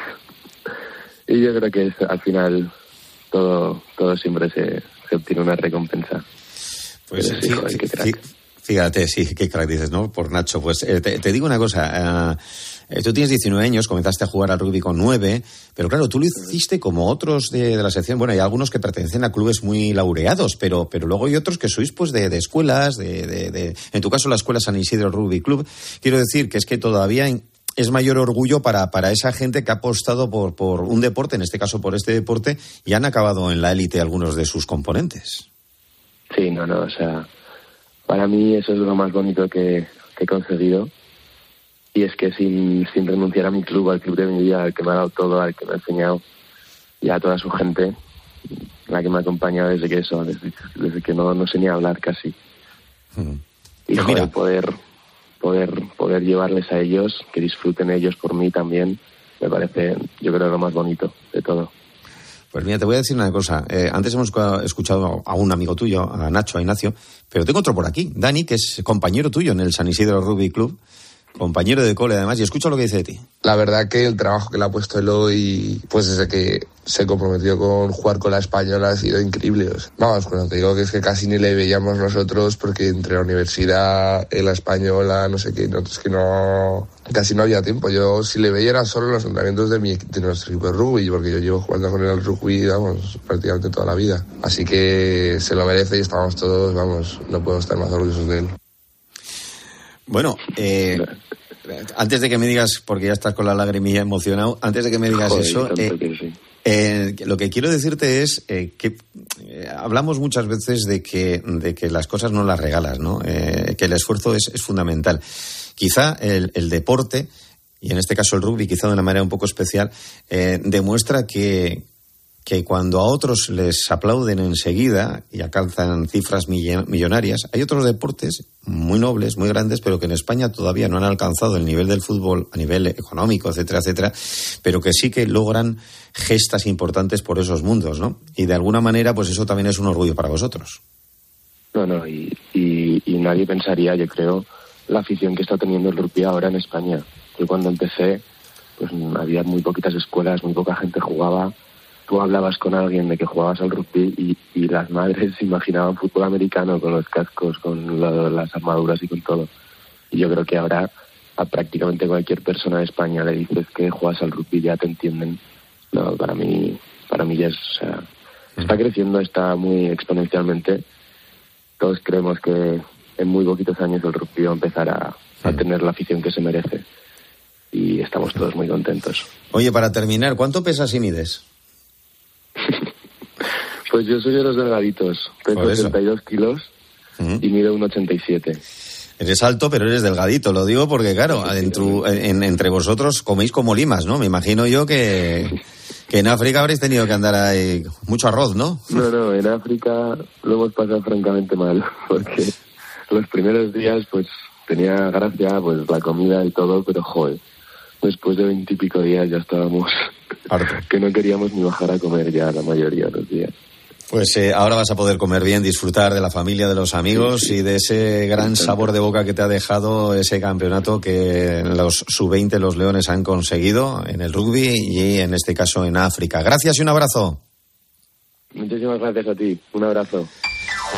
Y yo creo que es, al final todo todo siempre se, se obtiene una recompensa. Pues sí, joder, qué crack. Fíjate, sí, qué crack dices, ¿no? Por Nacho. Pues eh, te, te digo una cosa, uh, eh, tú tienes diecinueve años, comenzaste a jugar al rugby con nueve, pero claro, tú lo hiciste como otros de, de la sección. Bueno, hay algunos que pertenecen a clubes muy laureados, pero pero luego hay otros que sois pues de, de escuelas, de, de, de, en tu caso la escuela San Isidro Rugby Club. Quiero decir que es que todavía es mayor orgullo para, para esa gente que ha apostado por, por un deporte, en este caso por este deporte, y han acabado en la élite algunos de sus componentes. Sí, no, no, o sea, para mí eso es lo más bonito que, que he conseguido. Y es que sin, sin renunciar a mi club, al club de mi vida, al que me ha dado todo, al que me ha enseñado, y a toda su gente, la que me ha acompañado desde que eso, desde, desde que no, no sé ni hablar casi. Hmm. Y pues joder, poder, poder, poder llevarles a ellos, que disfruten ellos por mí también, me parece, yo creo, lo más bonito de todo. Pues mira, te voy a decir una cosa. Eh, antes hemos escuchado a un amigo tuyo, a Nacho, a Ignacio, pero tengo otro por aquí, Dani, que es compañero tuyo en el San Isidro Rugby Club, compañero de cole además, y escucha lo que dice de ti. La verdad que el trabajo que le ha puesto él hoy, pues desde que se comprometió con jugar con la española, ha sido increíble. Vamos, cuando te digo que es que casi ni le veíamos nosotros, porque entre la universidad y la española, no sé qué, no, es que no, casi no había tiempo. Yo si le veía era solo en los entrenamientos de, mi, de nuestro equipo de rugby, porque yo llevo jugando con él al rugby, vamos, prácticamente toda la vida. Así que se lo merece y estamos todos, vamos, no podemos estar más orgullosos de él. Bueno, eh, antes de que me digas, porque ya estás con la lagrimilla emocionado, antes de que me digas Joder, eso, eh, que sí. eh, lo que quiero decirte es eh, que eh, hablamos muchas veces de que, de que las cosas no las regalas, ¿no? Eh, que el esfuerzo es, es fundamental. Quizá el, el deporte, y en este caso el rugby, quizá de una manera un poco especial, eh, demuestra que... que cuando a otros les aplauden enseguida y alcanzan cifras millonarias, hay otros deportes muy nobles, muy grandes, pero que en España todavía no han alcanzado el nivel del fútbol a nivel económico, etcétera, etcétera, pero que sí que logran gestas importantes por esos mundos, ¿no? Y de alguna manera, pues eso también es un orgullo para vosotros. No, no, y, y, y nadie pensaría, yo creo, la afición que está teniendo el rugby ahora en España. Yo cuando empecé, pues había muy poquitas escuelas, muy poca gente jugaba. Tú hablabas con alguien de que jugabas al rugby y, y las madres se imaginaban fútbol americano con los cascos, con lo, las armaduras y con todo. Y yo creo que ahora a prácticamente cualquier persona de España le dices que juegas al rugby, ya te entienden. No, para mí, para mí ya es, o sea, está creciendo, está muy exponencialmente. Todos creemos que en muy poquitos años el rugby va a empezar a, a tener la afición que se merece. Y estamos todos muy contentos. Oye, para terminar, ¿cuánto pesas y mides? Pues yo soy de los delgaditos, peso ochenta y dos kilos uh-huh. y mido uno ochenta y siete. Eres alto, pero eres delgadito, lo digo porque, claro, sí, sí, en, en, entre vosotros coméis como limas, ¿no? Me imagino yo que, que en África habréis tenido que andar ahí mucho arroz, ¿no? No, no, en África lo hemos pasado francamente mal, porque los primeros días, pues, tenía gracia, pues, la comida y todo, pero, joder, después de veintipico días ya estábamos harto, que no queríamos ni bajar a comer ya la mayoría de los días. Pues eh, ahora vas a poder comer bien, disfrutar de la familia, de los amigos sí, sí. y de ese gran sabor de boca que te ha dejado ese campeonato que los sub veinte, los Leones, han conseguido en el rugby y en este caso en África. Gracias y un abrazo. Muchísimas gracias a ti. Un abrazo.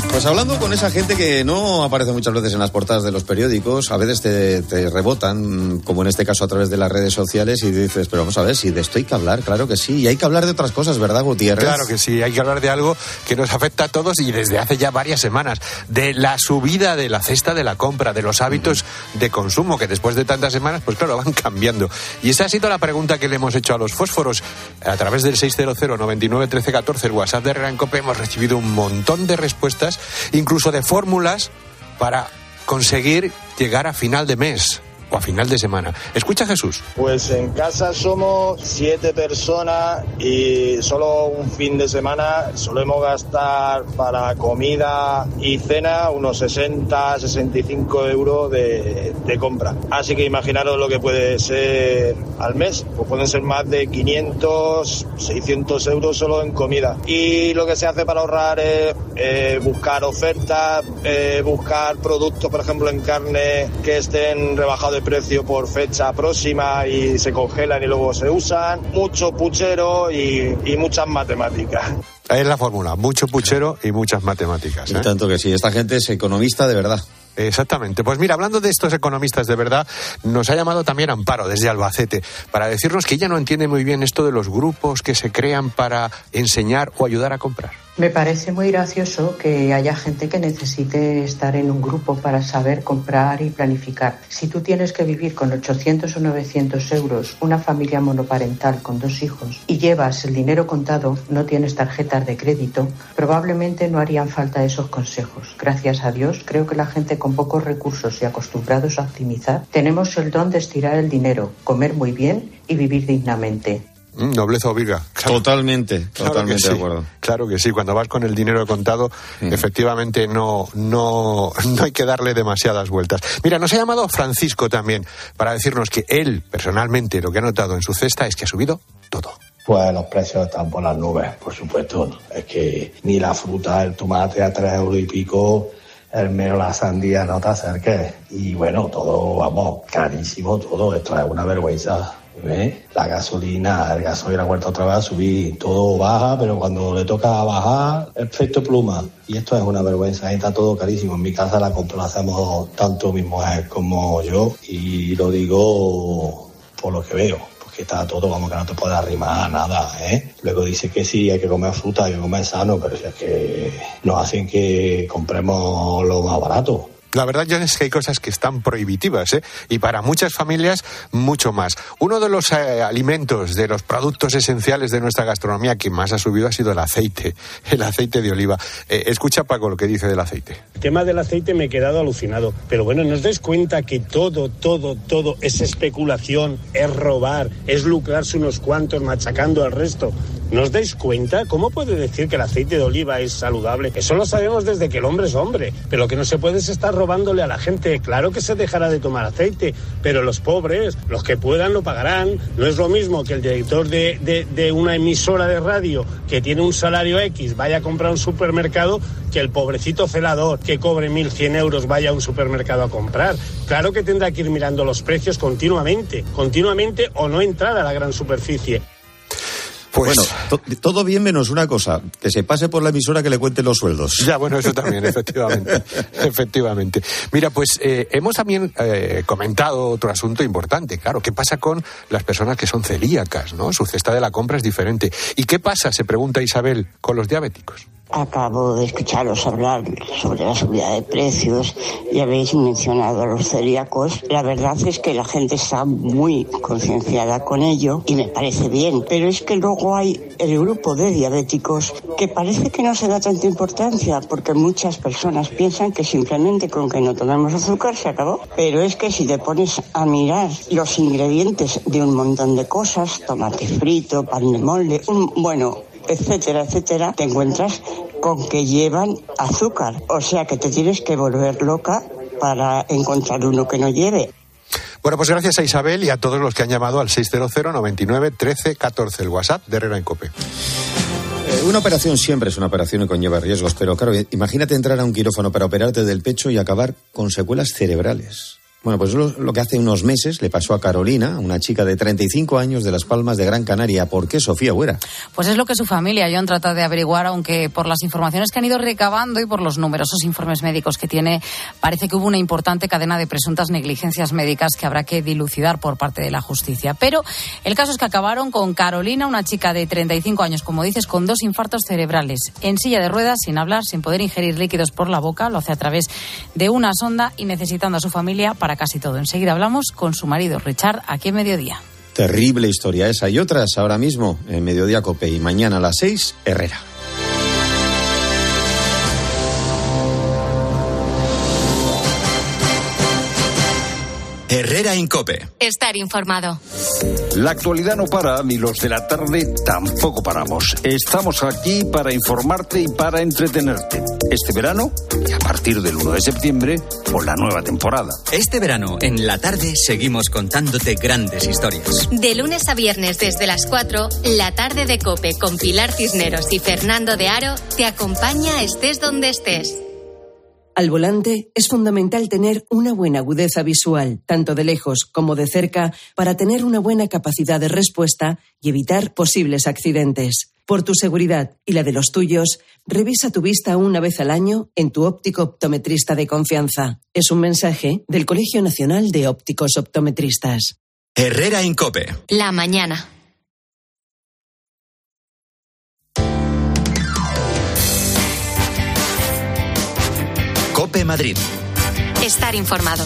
Pues hablando con esa gente que no aparece muchas veces en las portadas de los periódicos, a veces te, te rebotan, como en este caso a través de las redes sociales, y dices, pero vamos a ver, si de esto hay que hablar, claro que sí, y hay que hablar de otras cosas, ¿verdad, Gutiérrez? Claro que sí, hay que hablar de algo que nos afecta a todos y desde hace ya varias semanas, de la subida de la cesta de la compra, de los hábitos de consumo, que después de tantas semanas, pues claro, van cambiando. Y esa ha sido la pregunta que le hemos hecho a los fósforos a través del seis cero cero, noventa y nueve, trece, catorce, el WhatsApp de Herrera en Cope. Hemos recibido un montón de respuestas, incluso de fórmulas para conseguir llegar a final de mes o a final de semana. Escucha, Jesús. Pues en casa somos siete personas y solo un fin de semana solemos gastar para comida y cena unos sesenta, sesenta y cinco euros de, de compra. Así que imaginaros lo que puede ser al mes. Pues pueden ser más de quinientos, seiscientos euros solo en comida. Y lo que se hace para ahorrar es eh, buscar ofertas, eh, buscar productos, por ejemplo, en carne que estén rebajados de precio por fecha próxima y se congelan y luego se usan, mucho puchero y, y muchas matemáticas. Es la fórmula, mucho puchero y muchas matemáticas, ¿eh? Y tanto que sí, esta gente es economista de verdad. Exactamente. Pues mira, hablando de estos economistas de verdad, nos ha llamado también Amparo desde Albacete para decirnos que ella no entiende muy bien esto de los grupos que se crean para enseñar o ayudar a comprar. Me parece muy gracioso que haya gente que necesite estar en un grupo para saber comprar y planificar. Si tú tienes que vivir con ochocientos o novecientos euros, una familia monoparental con dos hijos, y llevas el dinero contado, no tienes tarjetas de crédito, probablemente no harían falta esos consejos. Gracias a Dios, creo que la gente con pocos recursos y acostumbrados a optimizar, tenemos el don de estirar el dinero, comer muy bien y vivir dignamente. Mm, nobleza obliga. Claro. Totalmente, claro totalmente sí, de acuerdo. Claro que sí, cuando vas con el dinero contado, sí. efectivamente no, no, no hay que darle demasiadas vueltas. Mira, nos ha llamado Francisco también para decirnos que él, personalmente, lo que ha notado en su cesta es que ha subido todo. Pues los precios están por las nubes, por supuesto. Es que ni la fruta, el tomate a tres euros y pico, el mero, la sandía, no te acerques. Y bueno, todo, vamos, carísimo todo. Esto es una vergüenza. ¿Eh? La gasolina, el gasoil ha vuelto otra vez a subir, todo baja, pero cuando le toca bajar, efecto pluma. Y esto es una vergüenza, ahí está todo carísimo. En mi casa la compra la hacemos tanto mi mujer como yo, y lo digo por lo que veo, porque está todo, vamos, que no te puedes arrimar a nada, ¿eh? Luego dice que sí, hay que comer fruta, hay que comer sano, pero si es que nos hacen que compremos lo más barato. La verdad, John, es que hay cosas que están prohibitivas, ¿eh? Y para muchas familias, mucho más. Uno de los eh, alimentos, de los productos esenciales de nuestra gastronomía que más ha subido ha sido el aceite, el aceite de oliva. Eh, escucha, Paco, lo que dice del aceite. El tema del aceite me he quedado alucinado. Pero bueno, ¿no os dais cuenta que todo, todo, todo es especulación, es robar, es lucrarse unos cuantos machacando al resto? ¿No os dais cuenta? ¿Cómo puede decir que el aceite de oliva es saludable? Eso lo sabemos desde que el hombre es hombre. Pero lo que no se puede es estar robándole a la gente. Claro que se dejará de tomar aceite, pero los pobres, los que puedan, lo pagarán. No es lo mismo que el director de, de, de una emisora de radio que tiene un salario X vaya a comprar un supermercado, que el pobrecito celador que cobre mil cien euros vaya a un supermercado a comprar. Claro que tendrá que ir mirando los precios continuamente, continuamente o no entrar a la gran superficie. Pues... Bueno, to- todo bien menos una cosa, que se pase por la emisora que le cuente los sueldos. Ya, bueno, eso también, efectivamente. efectivamente. Mira, pues eh, hemos también eh, comentado otro asunto importante, claro, ¿qué pasa con las personas que son celíacas, ¿no? Su cesta de la compra es diferente. ¿Y qué pasa, se pregunta Isabel, con los diabéticos? Acabo de escucharos hablar sobre la subida de precios y habéis mencionado a los celíacos. La verdad es que la gente está muy concienciada con ello y me parece bien. Pero es que luego hay el grupo de diabéticos que parece que no se da tanta importancia porque muchas personas piensan que simplemente con que no tomemos azúcar se acabó. Pero es que si te pones a mirar los ingredientes de un montón de cosas, tomate frito, pan de molde, un, bueno... etcétera, etcétera, te encuentras con que llevan azúcar. O sea que te tienes que volver loca para encontrar uno que no lleve. Bueno, pues gracias a Isabel y a todos los que han llamado al seis cero cero, noventa y nueve, trece, catorce, el WhatsApp de Herrera en Cope. Eh, una operación siempre es una operación y conlleva riesgos, pero claro, imagínate entrar a un quirófano para operarte del pecho y acabar con secuelas cerebrales. Bueno, pues lo, lo que hace unos meses le pasó a Carolina, una chica de treinta y cinco años de Las Palmas de Gran Canaria. ¿Por qué, Sofía Huera? Pues es lo que su familia, John, trata de averiguar, aunque por las informaciones que han ido recabando y por los numerosos informes médicos que tiene, parece que hubo una importante cadena de presuntas negligencias médicas que habrá que dilucidar por parte de la justicia. Pero el caso es que acabaron con Carolina, una chica de treinta y cinco años, como dices, con dos infartos cerebrales, en silla de ruedas, sin hablar, sin poder ingerir líquidos por la boca, lo hace a través de una sonda y necesitando a su familia para casi todo. Enseguida hablamos con su marido, Richard, aquí en Mediodía. Terrible historia esa y otras ahora mismo en Mediodía COPE, y mañana a las seis, Herrera. Herrera en COPE. Estar informado. La actualidad no para, ni los de la tarde tampoco paramos. Estamos aquí para informarte y para entretenerte. Este verano y a partir del uno de septiembre, con la nueva temporada. Este verano, en la tarde, seguimos contándote grandes historias. De lunes a viernes desde las cuatro, la tarde de COPE con Pilar Cisneros y Fernando de Aro te acompaña estés donde estés. Al volante es fundamental tener una buena agudeza visual, tanto de lejos como de cerca, para tener una buena capacidad de respuesta y evitar posibles accidentes. Por tu seguridad y la de los tuyos, revisa tu vista una vez al año en tu óptico optometrista de confianza. Es un mensaje del Colegio Nacional de Ópticos Optometristas. Herrera en COPE. La mañana. COPE Madrid. Estar informado.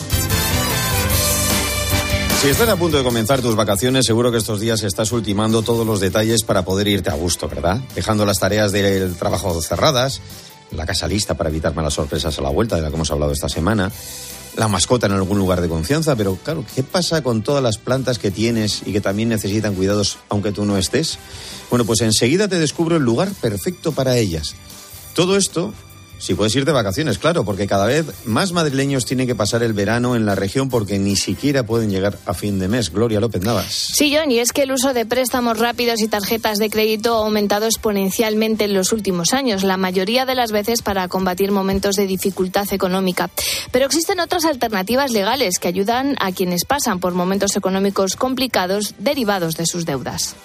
Si estás a punto de comenzar tus vacaciones, seguro que estos días estás ultimando todos los detalles para poder irte a gusto, ¿verdad? Dejando las tareas del trabajo cerradas, la casa lista para evitar malas sorpresas a la vuelta, de la que hemos hablado esta semana, la mascota en algún lugar de confianza, pero claro, ¿qué pasa con todas las plantas que tienes y que también necesitan cuidados aunque tú no estés? Bueno, pues enseguida te descubro el lugar perfecto para ellas. Todo esto, si puedes ir de vacaciones, claro, porque cada vez más madrileños tienen que pasar el verano en la región porque ni siquiera pueden llegar a fin de mes. Gloria López Navas. Sí, John, y es que el uso de préstamos rápidos y tarjetas de crédito ha aumentado exponencialmente en los últimos años, la mayoría de las veces para combatir momentos de dificultad económica. Pero existen otras alternativas legales que ayudan a quienes pasan por momentos económicos complicados derivados de sus deudas.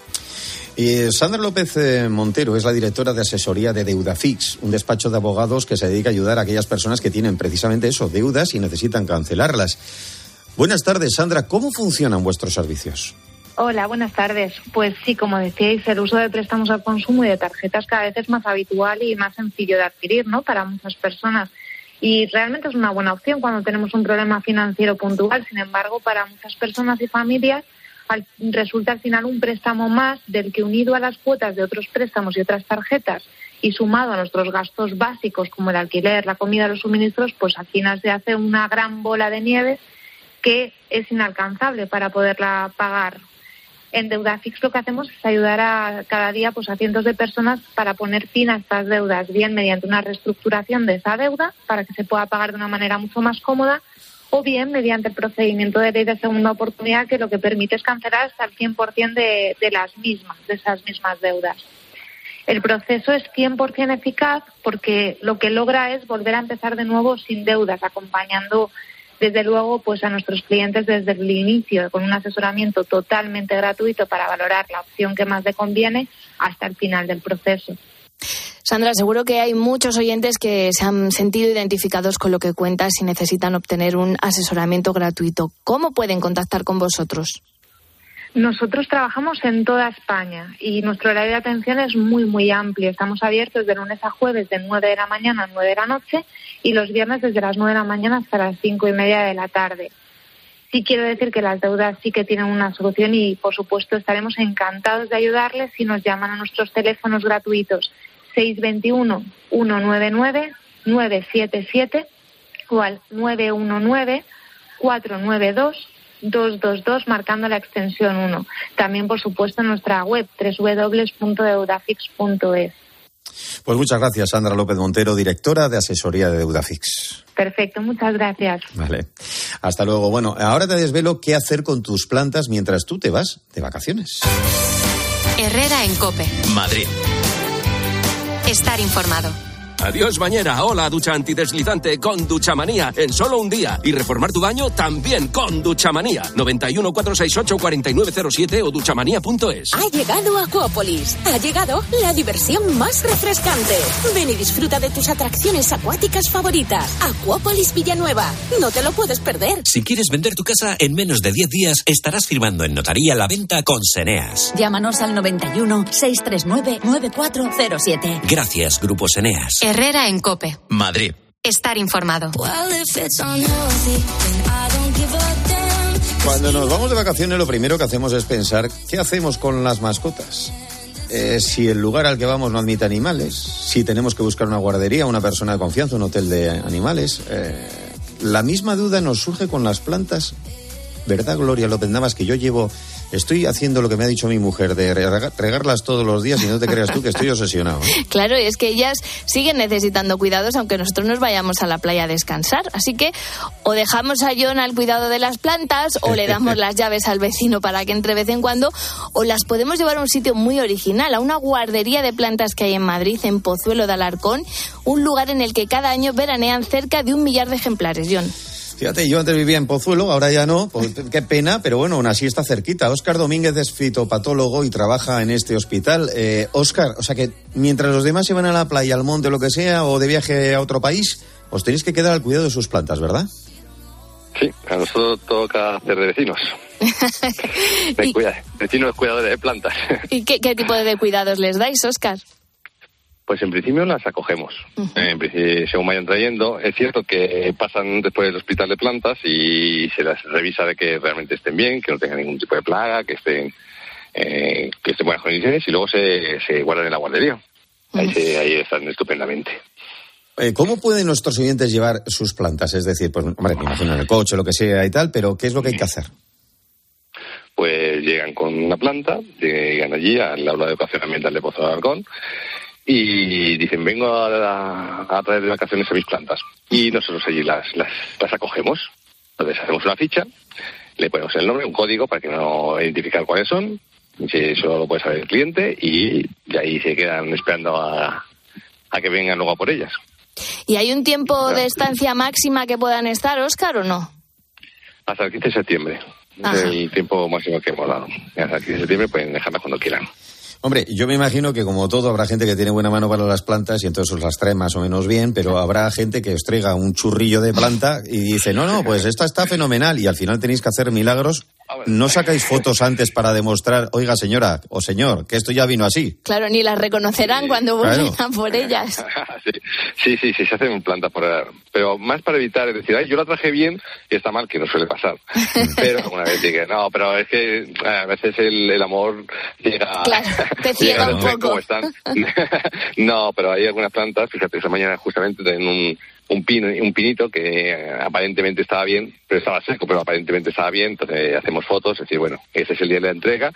Y Sandra López Montero es la directora de asesoría de Deudafix, un despacho de abogados que se dedica a ayudar a aquellas personas que tienen precisamente eso, deudas y necesitan cancelarlas. Buenas tardes, Sandra. ¿Cómo funcionan vuestros servicios? Hola, buenas tardes. Pues sí, como decíais, el uso de préstamos al consumo y de tarjetas cada vez es más habitual y más sencillo de adquirir, ¿no?, para muchas personas. Y realmente es una buena opción cuando tenemos un problema financiero puntual. Sin embargo, para muchas personas y familias, Al, resulta al final un préstamo más del que, unido a las cuotas de otros préstamos y otras tarjetas y sumado a nuestros gastos básicos como el alquiler, la comida, los suministros, pues al final se hace una gran bola de nieve que es inalcanzable para poderla pagar. En Deudafix lo que hacemos es ayudar a cada día pues a cientos de personas para poner fin a estas deudas, bien mediante una reestructuración de esa deuda para que se pueda pagar de una manera mucho más cómoda, o bien mediante el procedimiento de ley de segunda oportunidad, que lo que permite es cancelar hasta el cien por ciento de, de las mismas, de esas mismas deudas. El proceso es cien por ciento eficaz porque lo que logra es volver a empezar de nuevo sin deudas, acompañando desde luego pues a nuestros clientes desde el inicio, con un asesoramiento totalmente gratuito para valorar la opción que más le conviene hasta el final del proceso. Sandra, seguro que hay muchos oyentes que se han sentido identificados con lo que cuentas y necesitan obtener un asesoramiento gratuito. ¿Cómo pueden contactar con vosotros? Nosotros trabajamos en toda España y nuestro horario de atención es muy, muy amplio. Estamos abiertos de lunes a jueves de nueve de la mañana a nueve de la noche y los viernes desde las nueve de la mañana hasta las cinco y media de la tarde. Sí quiero decir que las deudas sí que tienen una solución y, por supuesto, estaremos encantados de ayudarles si nos llaman a nuestros teléfonos gratuitos seis dos uno, uno nueve nueve, nueve siete siete o al nueve uno nueve, cuatro nueve dos, dos dos dos marcando la extensión uno. También, por supuesto, en nuestra web doble u doble u doble u punto deudafix punto es. Pues muchas gracias, Sandra López Montero, directora de asesoría de Deudafix. Perfecto, muchas gracias. Vale, hasta luego. Bueno, ahora te desvelo qué hacer con tus plantas mientras tú te vas de vacaciones. Herrera en COPE. Madrid. Estar informado. Adiós bañera, hola ducha antideslizante con Duchamanía en solo un día. Y reformar tu baño también con Duchamanía. noventa y uno, cuatrocientos sesenta y ocho, cuarenta y nueve cero siete o duchamanía punto es. Ha llegado Aquópolis. Ha llegado la diversión más refrescante. Ven y disfruta de tus atracciones acuáticas favoritas. Aquópolis Villanueva. No te lo puedes perder. Si quieres vender tu casa en menos de diez días, estarás firmando en notaría la venta con Seneas. Llámanos al noventa y uno, seiscientos treinta y nueve, noventa y cuatro cero siete. Gracias, Grupo Seneas. Herrera en COPE. Madrid. Estar informado. Cuando nos vamos de vacaciones, lo primero que hacemos es pensar ¿qué hacemos con las mascotas? Eh, si el lugar al que vamos no admite animales, si tenemos que buscar una guardería, una persona de confianza, un hotel de animales. Eh, la misma duda nos surge con las plantas. ¿Verdad, Gloria López Navas? Que yo llevo, estoy haciendo lo que me ha dicho mi mujer, de regarlas todos los días y no te creas tú que estoy obsesionado, ¿eh? Claro, y es que ellas siguen necesitando cuidados aunque nosotros nos vayamos a la playa a descansar. Así que o dejamos a John al cuidado de las plantas o le damos las llaves al vecino para que entre de vez en cuando, o las podemos llevar a un sitio muy original, a una guardería de plantas que hay en Madrid, en Pozuelo de Alarcón, un lugar en el que cada año veranean cerca de un millar de ejemplares, John. Fíjate, yo antes vivía en Pozuelo, ahora ya no, pues, qué pena, pero bueno, aún así está cerquita. Óscar Domínguez es fitopatólogo y trabaja en este hospital. Eh, Óscar, o sea que mientras los demás se van a la playa, al monte, lo que sea, o de viaje a otro país, os tenéis que quedar al cuidado de sus plantas, ¿verdad? Sí, a nosotros toca hacer de vecinos. De cuida, vecinos cuidadores de plantas. ¿Y qué, qué tipo de cuidados les dais, Óscar? Pues en principio las acogemos. Uh-huh. En principio, según vayan trayendo, es cierto que pasan después del hospital de plantas y se las revisa de que realmente estén bien, que no tengan ningún tipo de plaga, que estén eh, que estén en buenas condiciones y luego se, se guardan en la guardería. Uh-huh. Ahí, se, ahí están estupendamente. Eh, ¿Cómo pueden nuestros oyentes llevar sus plantas? Es decir, pues, hombre, me imagino en el coche, lo que sea y tal, pero ¿qué es lo que hay que hacer? Pues llegan con una planta, llegan allí al aula de educación ambiental de Pozuelo de Alarcón y dicen, vengo a, a traer de vacaciones a mis plantas. Y nosotros allí las, las, las acogemos. Entonces hacemos una ficha, le ponemos el nombre, un código para que no identificar cuáles son, si eso lo puede saber el cliente, y, y ahí se quedan esperando a, a que vengan luego a por ellas. ¿Y hay un tiempo de estancia máxima que puedan estar, Óscar, o no? Hasta el quince de septiembre. Ajá. Es el tiempo máximo que hemos dado. Hasta el quince de septiembre pueden dejarlas cuando quieran. Hombre, yo me imagino que como todo habrá gente que tiene buena mano para las plantas y entonces os las trae más o menos bien, pero habrá gente que os traiga un churrillo de planta y dice, no, no, pues esta está fenomenal y al final tenéis que hacer milagros. ¿No sacáis fotos antes para demostrar, oiga señora o señor, que esto ya vino así? Claro, ni las reconocerán sí, cuando vuelvan claro. por ellas. sí, sí, sí, sí, se hacen planta por pero más para evitar, es decir, ay, yo la traje bien y está mal, que no suele pasar. Pero alguna vez dije, no, pero es que a veces el, el amor llega... Claro, te ciega un poco. ¿Cómo están? No, pero hay algunas plantas, fíjate, esta mañana justamente en un... Un, pino, un pinito que eh, aparentemente estaba bien, pero estaba seco, pero aparentemente estaba bien, entonces hacemos fotos, es decir, bueno, ese es el día de la entrega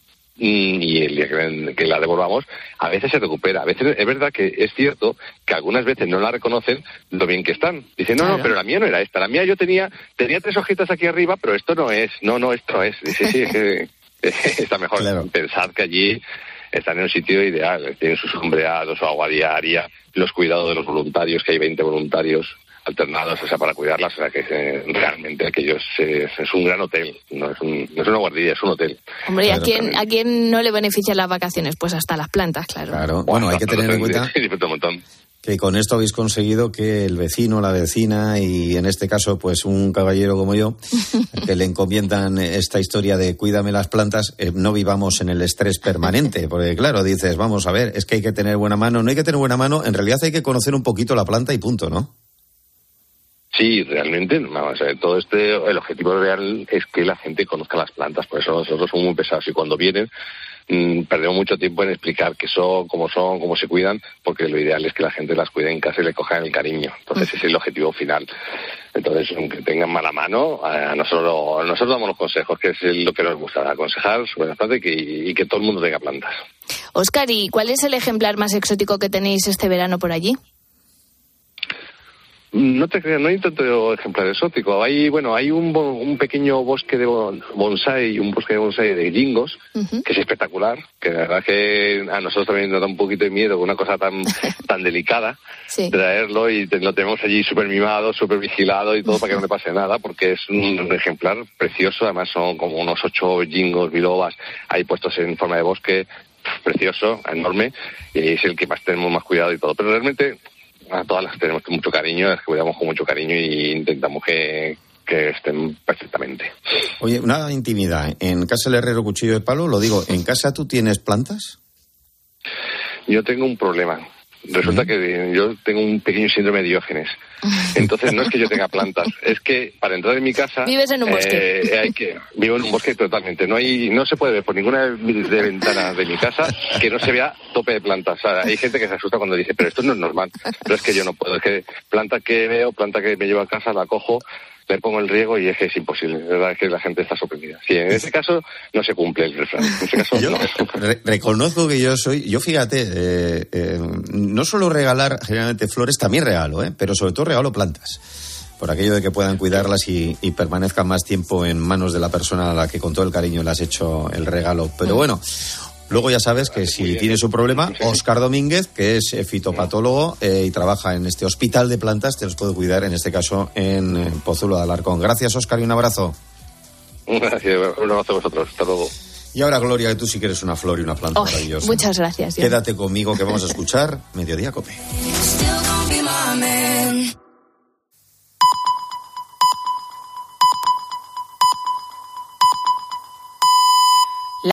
y el día que, que la devolvamos, a veces se recupera, a veces es verdad que es cierto que algunas veces no la reconocen lo bien que están, dicen, no, claro. no, pero la mía no era esta, la mía yo tenía tenía tres hojitas aquí arriba, pero esto no es, no, no, esto no es, dice, sí, es que está mejor claro. pensar que allí están en un sitio ideal, tienen sus sombreados, su agua diaria, los cuidados de los voluntarios, que hay veinte voluntarios alternados, o sea, para cuidarlas, o sea, que eh, realmente aquello es, es, es un gran hotel, no es, un, no es una guardería, es un hotel. Hombre, ¿y a quién, a quién no le benefician las vacaciones? Pues hasta las plantas, claro. Claro, bueno, hay que tener en cuenta un montón. que con esto habéis conseguido que el vecino, la vecina y en este caso pues un caballero como yo, que le encomiendan esta historia de cuídame las plantas, eh, no vivamos en el estrés permanente, porque claro, dices, vamos a ver, es que hay que tener buena mano, no hay que tener buena mano, en realidad hay que conocer un poquito la planta y punto, ¿no? Sí, realmente, vamos a ver, todo este, el objetivo real es que la gente conozca las plantas, por eso nosotros somos muy pesados y cuando vienen mmm, perdemos mucho tiempo en explicar qué son, cómo son, cómo se cuidan, porque lo ideal es que la gente las cuide en casa y le cojan el cariño, entonces ese es el objetivo final. Entonces, aunque tengan mala mano, a nosotros, nosotros damos los consejos, que es lo que nos gusta, aconsejar sobre las plantas y que, y que todo el mundo tenga plantas. Óscar, ¿y cuál es el ejemplar más exótico que tenéis este verano por allí? No te creas, no hay tanto ejemplar exótico. Hay, bueno, hay un, un pequeño bosque de bonsái, un bosque de bonsái de gingos, uh-huh. que es espectacular, que la verdad que a nosotros también nos da un poquito de miedo, una cosa tan tan delicada, sí. traerlo y te, lo tenemos allí súper mimado, súper vigilado y todo para que no le pase nada, porque es un ejemplar precioso, además son como unos ocho gingos, bilobas, ahí puestos en forma de bosque, precioso, enorme, y es el que más tenemos más cuidado y todo, pero realmente a todas las tenemos mucho cariño, las que cuidamos con mucho cariño y intentamos que, que estén perfectamente. Oye, una intimidad. En casa del herrero cuchillo de palo, lo digo, ¿en casa tú tienes plantas? Yo tengo un problema. Resulta que yo tengo un pequeño síndrome de Diógenes. Entonces no es que yo tenga plantas, es que para entrar en mi casa... Vives en un bosque. Eh, hay que, vivo en un bosque totalmente. No hay, no se puede ver por ninguna de, de ventanas de mi casa que no se vea tope de plantas. O sea, hay gente que se asusta cuando dice, pero esto no es normal. Pero es que yo no puedo. Es que planta que veo, planta que me llevo a casa, la cojo, le pongo el riego y es que es imposible. La verdad es que la gente está sorprendida. Sí, en ese caso no se cumple el refrán. En ese caso yo no. Re- reconozco que yo soy... Yo fíjate, eh, eh, no suelo regalar generalmente flores, también regalo, eh, pero sobre todo regalo plantas. Por aquello de que puedan cuidarlas y, y permanezcan más tiempo en manos de la persona a la que con todo el cariño le has hecho el regalo. Pero bueno... Luego ya sabes que si tienes un problema, Óscar Domínguez, que es fitopatólogo eh, y trabaja en este hospital de plantas, te los puede cuidar, en este caso en, en Pozuelo de Alarcón. Gracias, Óscar, y un abrazo. Gracias, un abrazo a vosotros. Hasta luego. Y ahora, Gloria, que tú sí que eres una flor y una planta oh, maravillosa. Muchas gracias. Quédate conmigo que vamos a escuchar Mediodía Cope.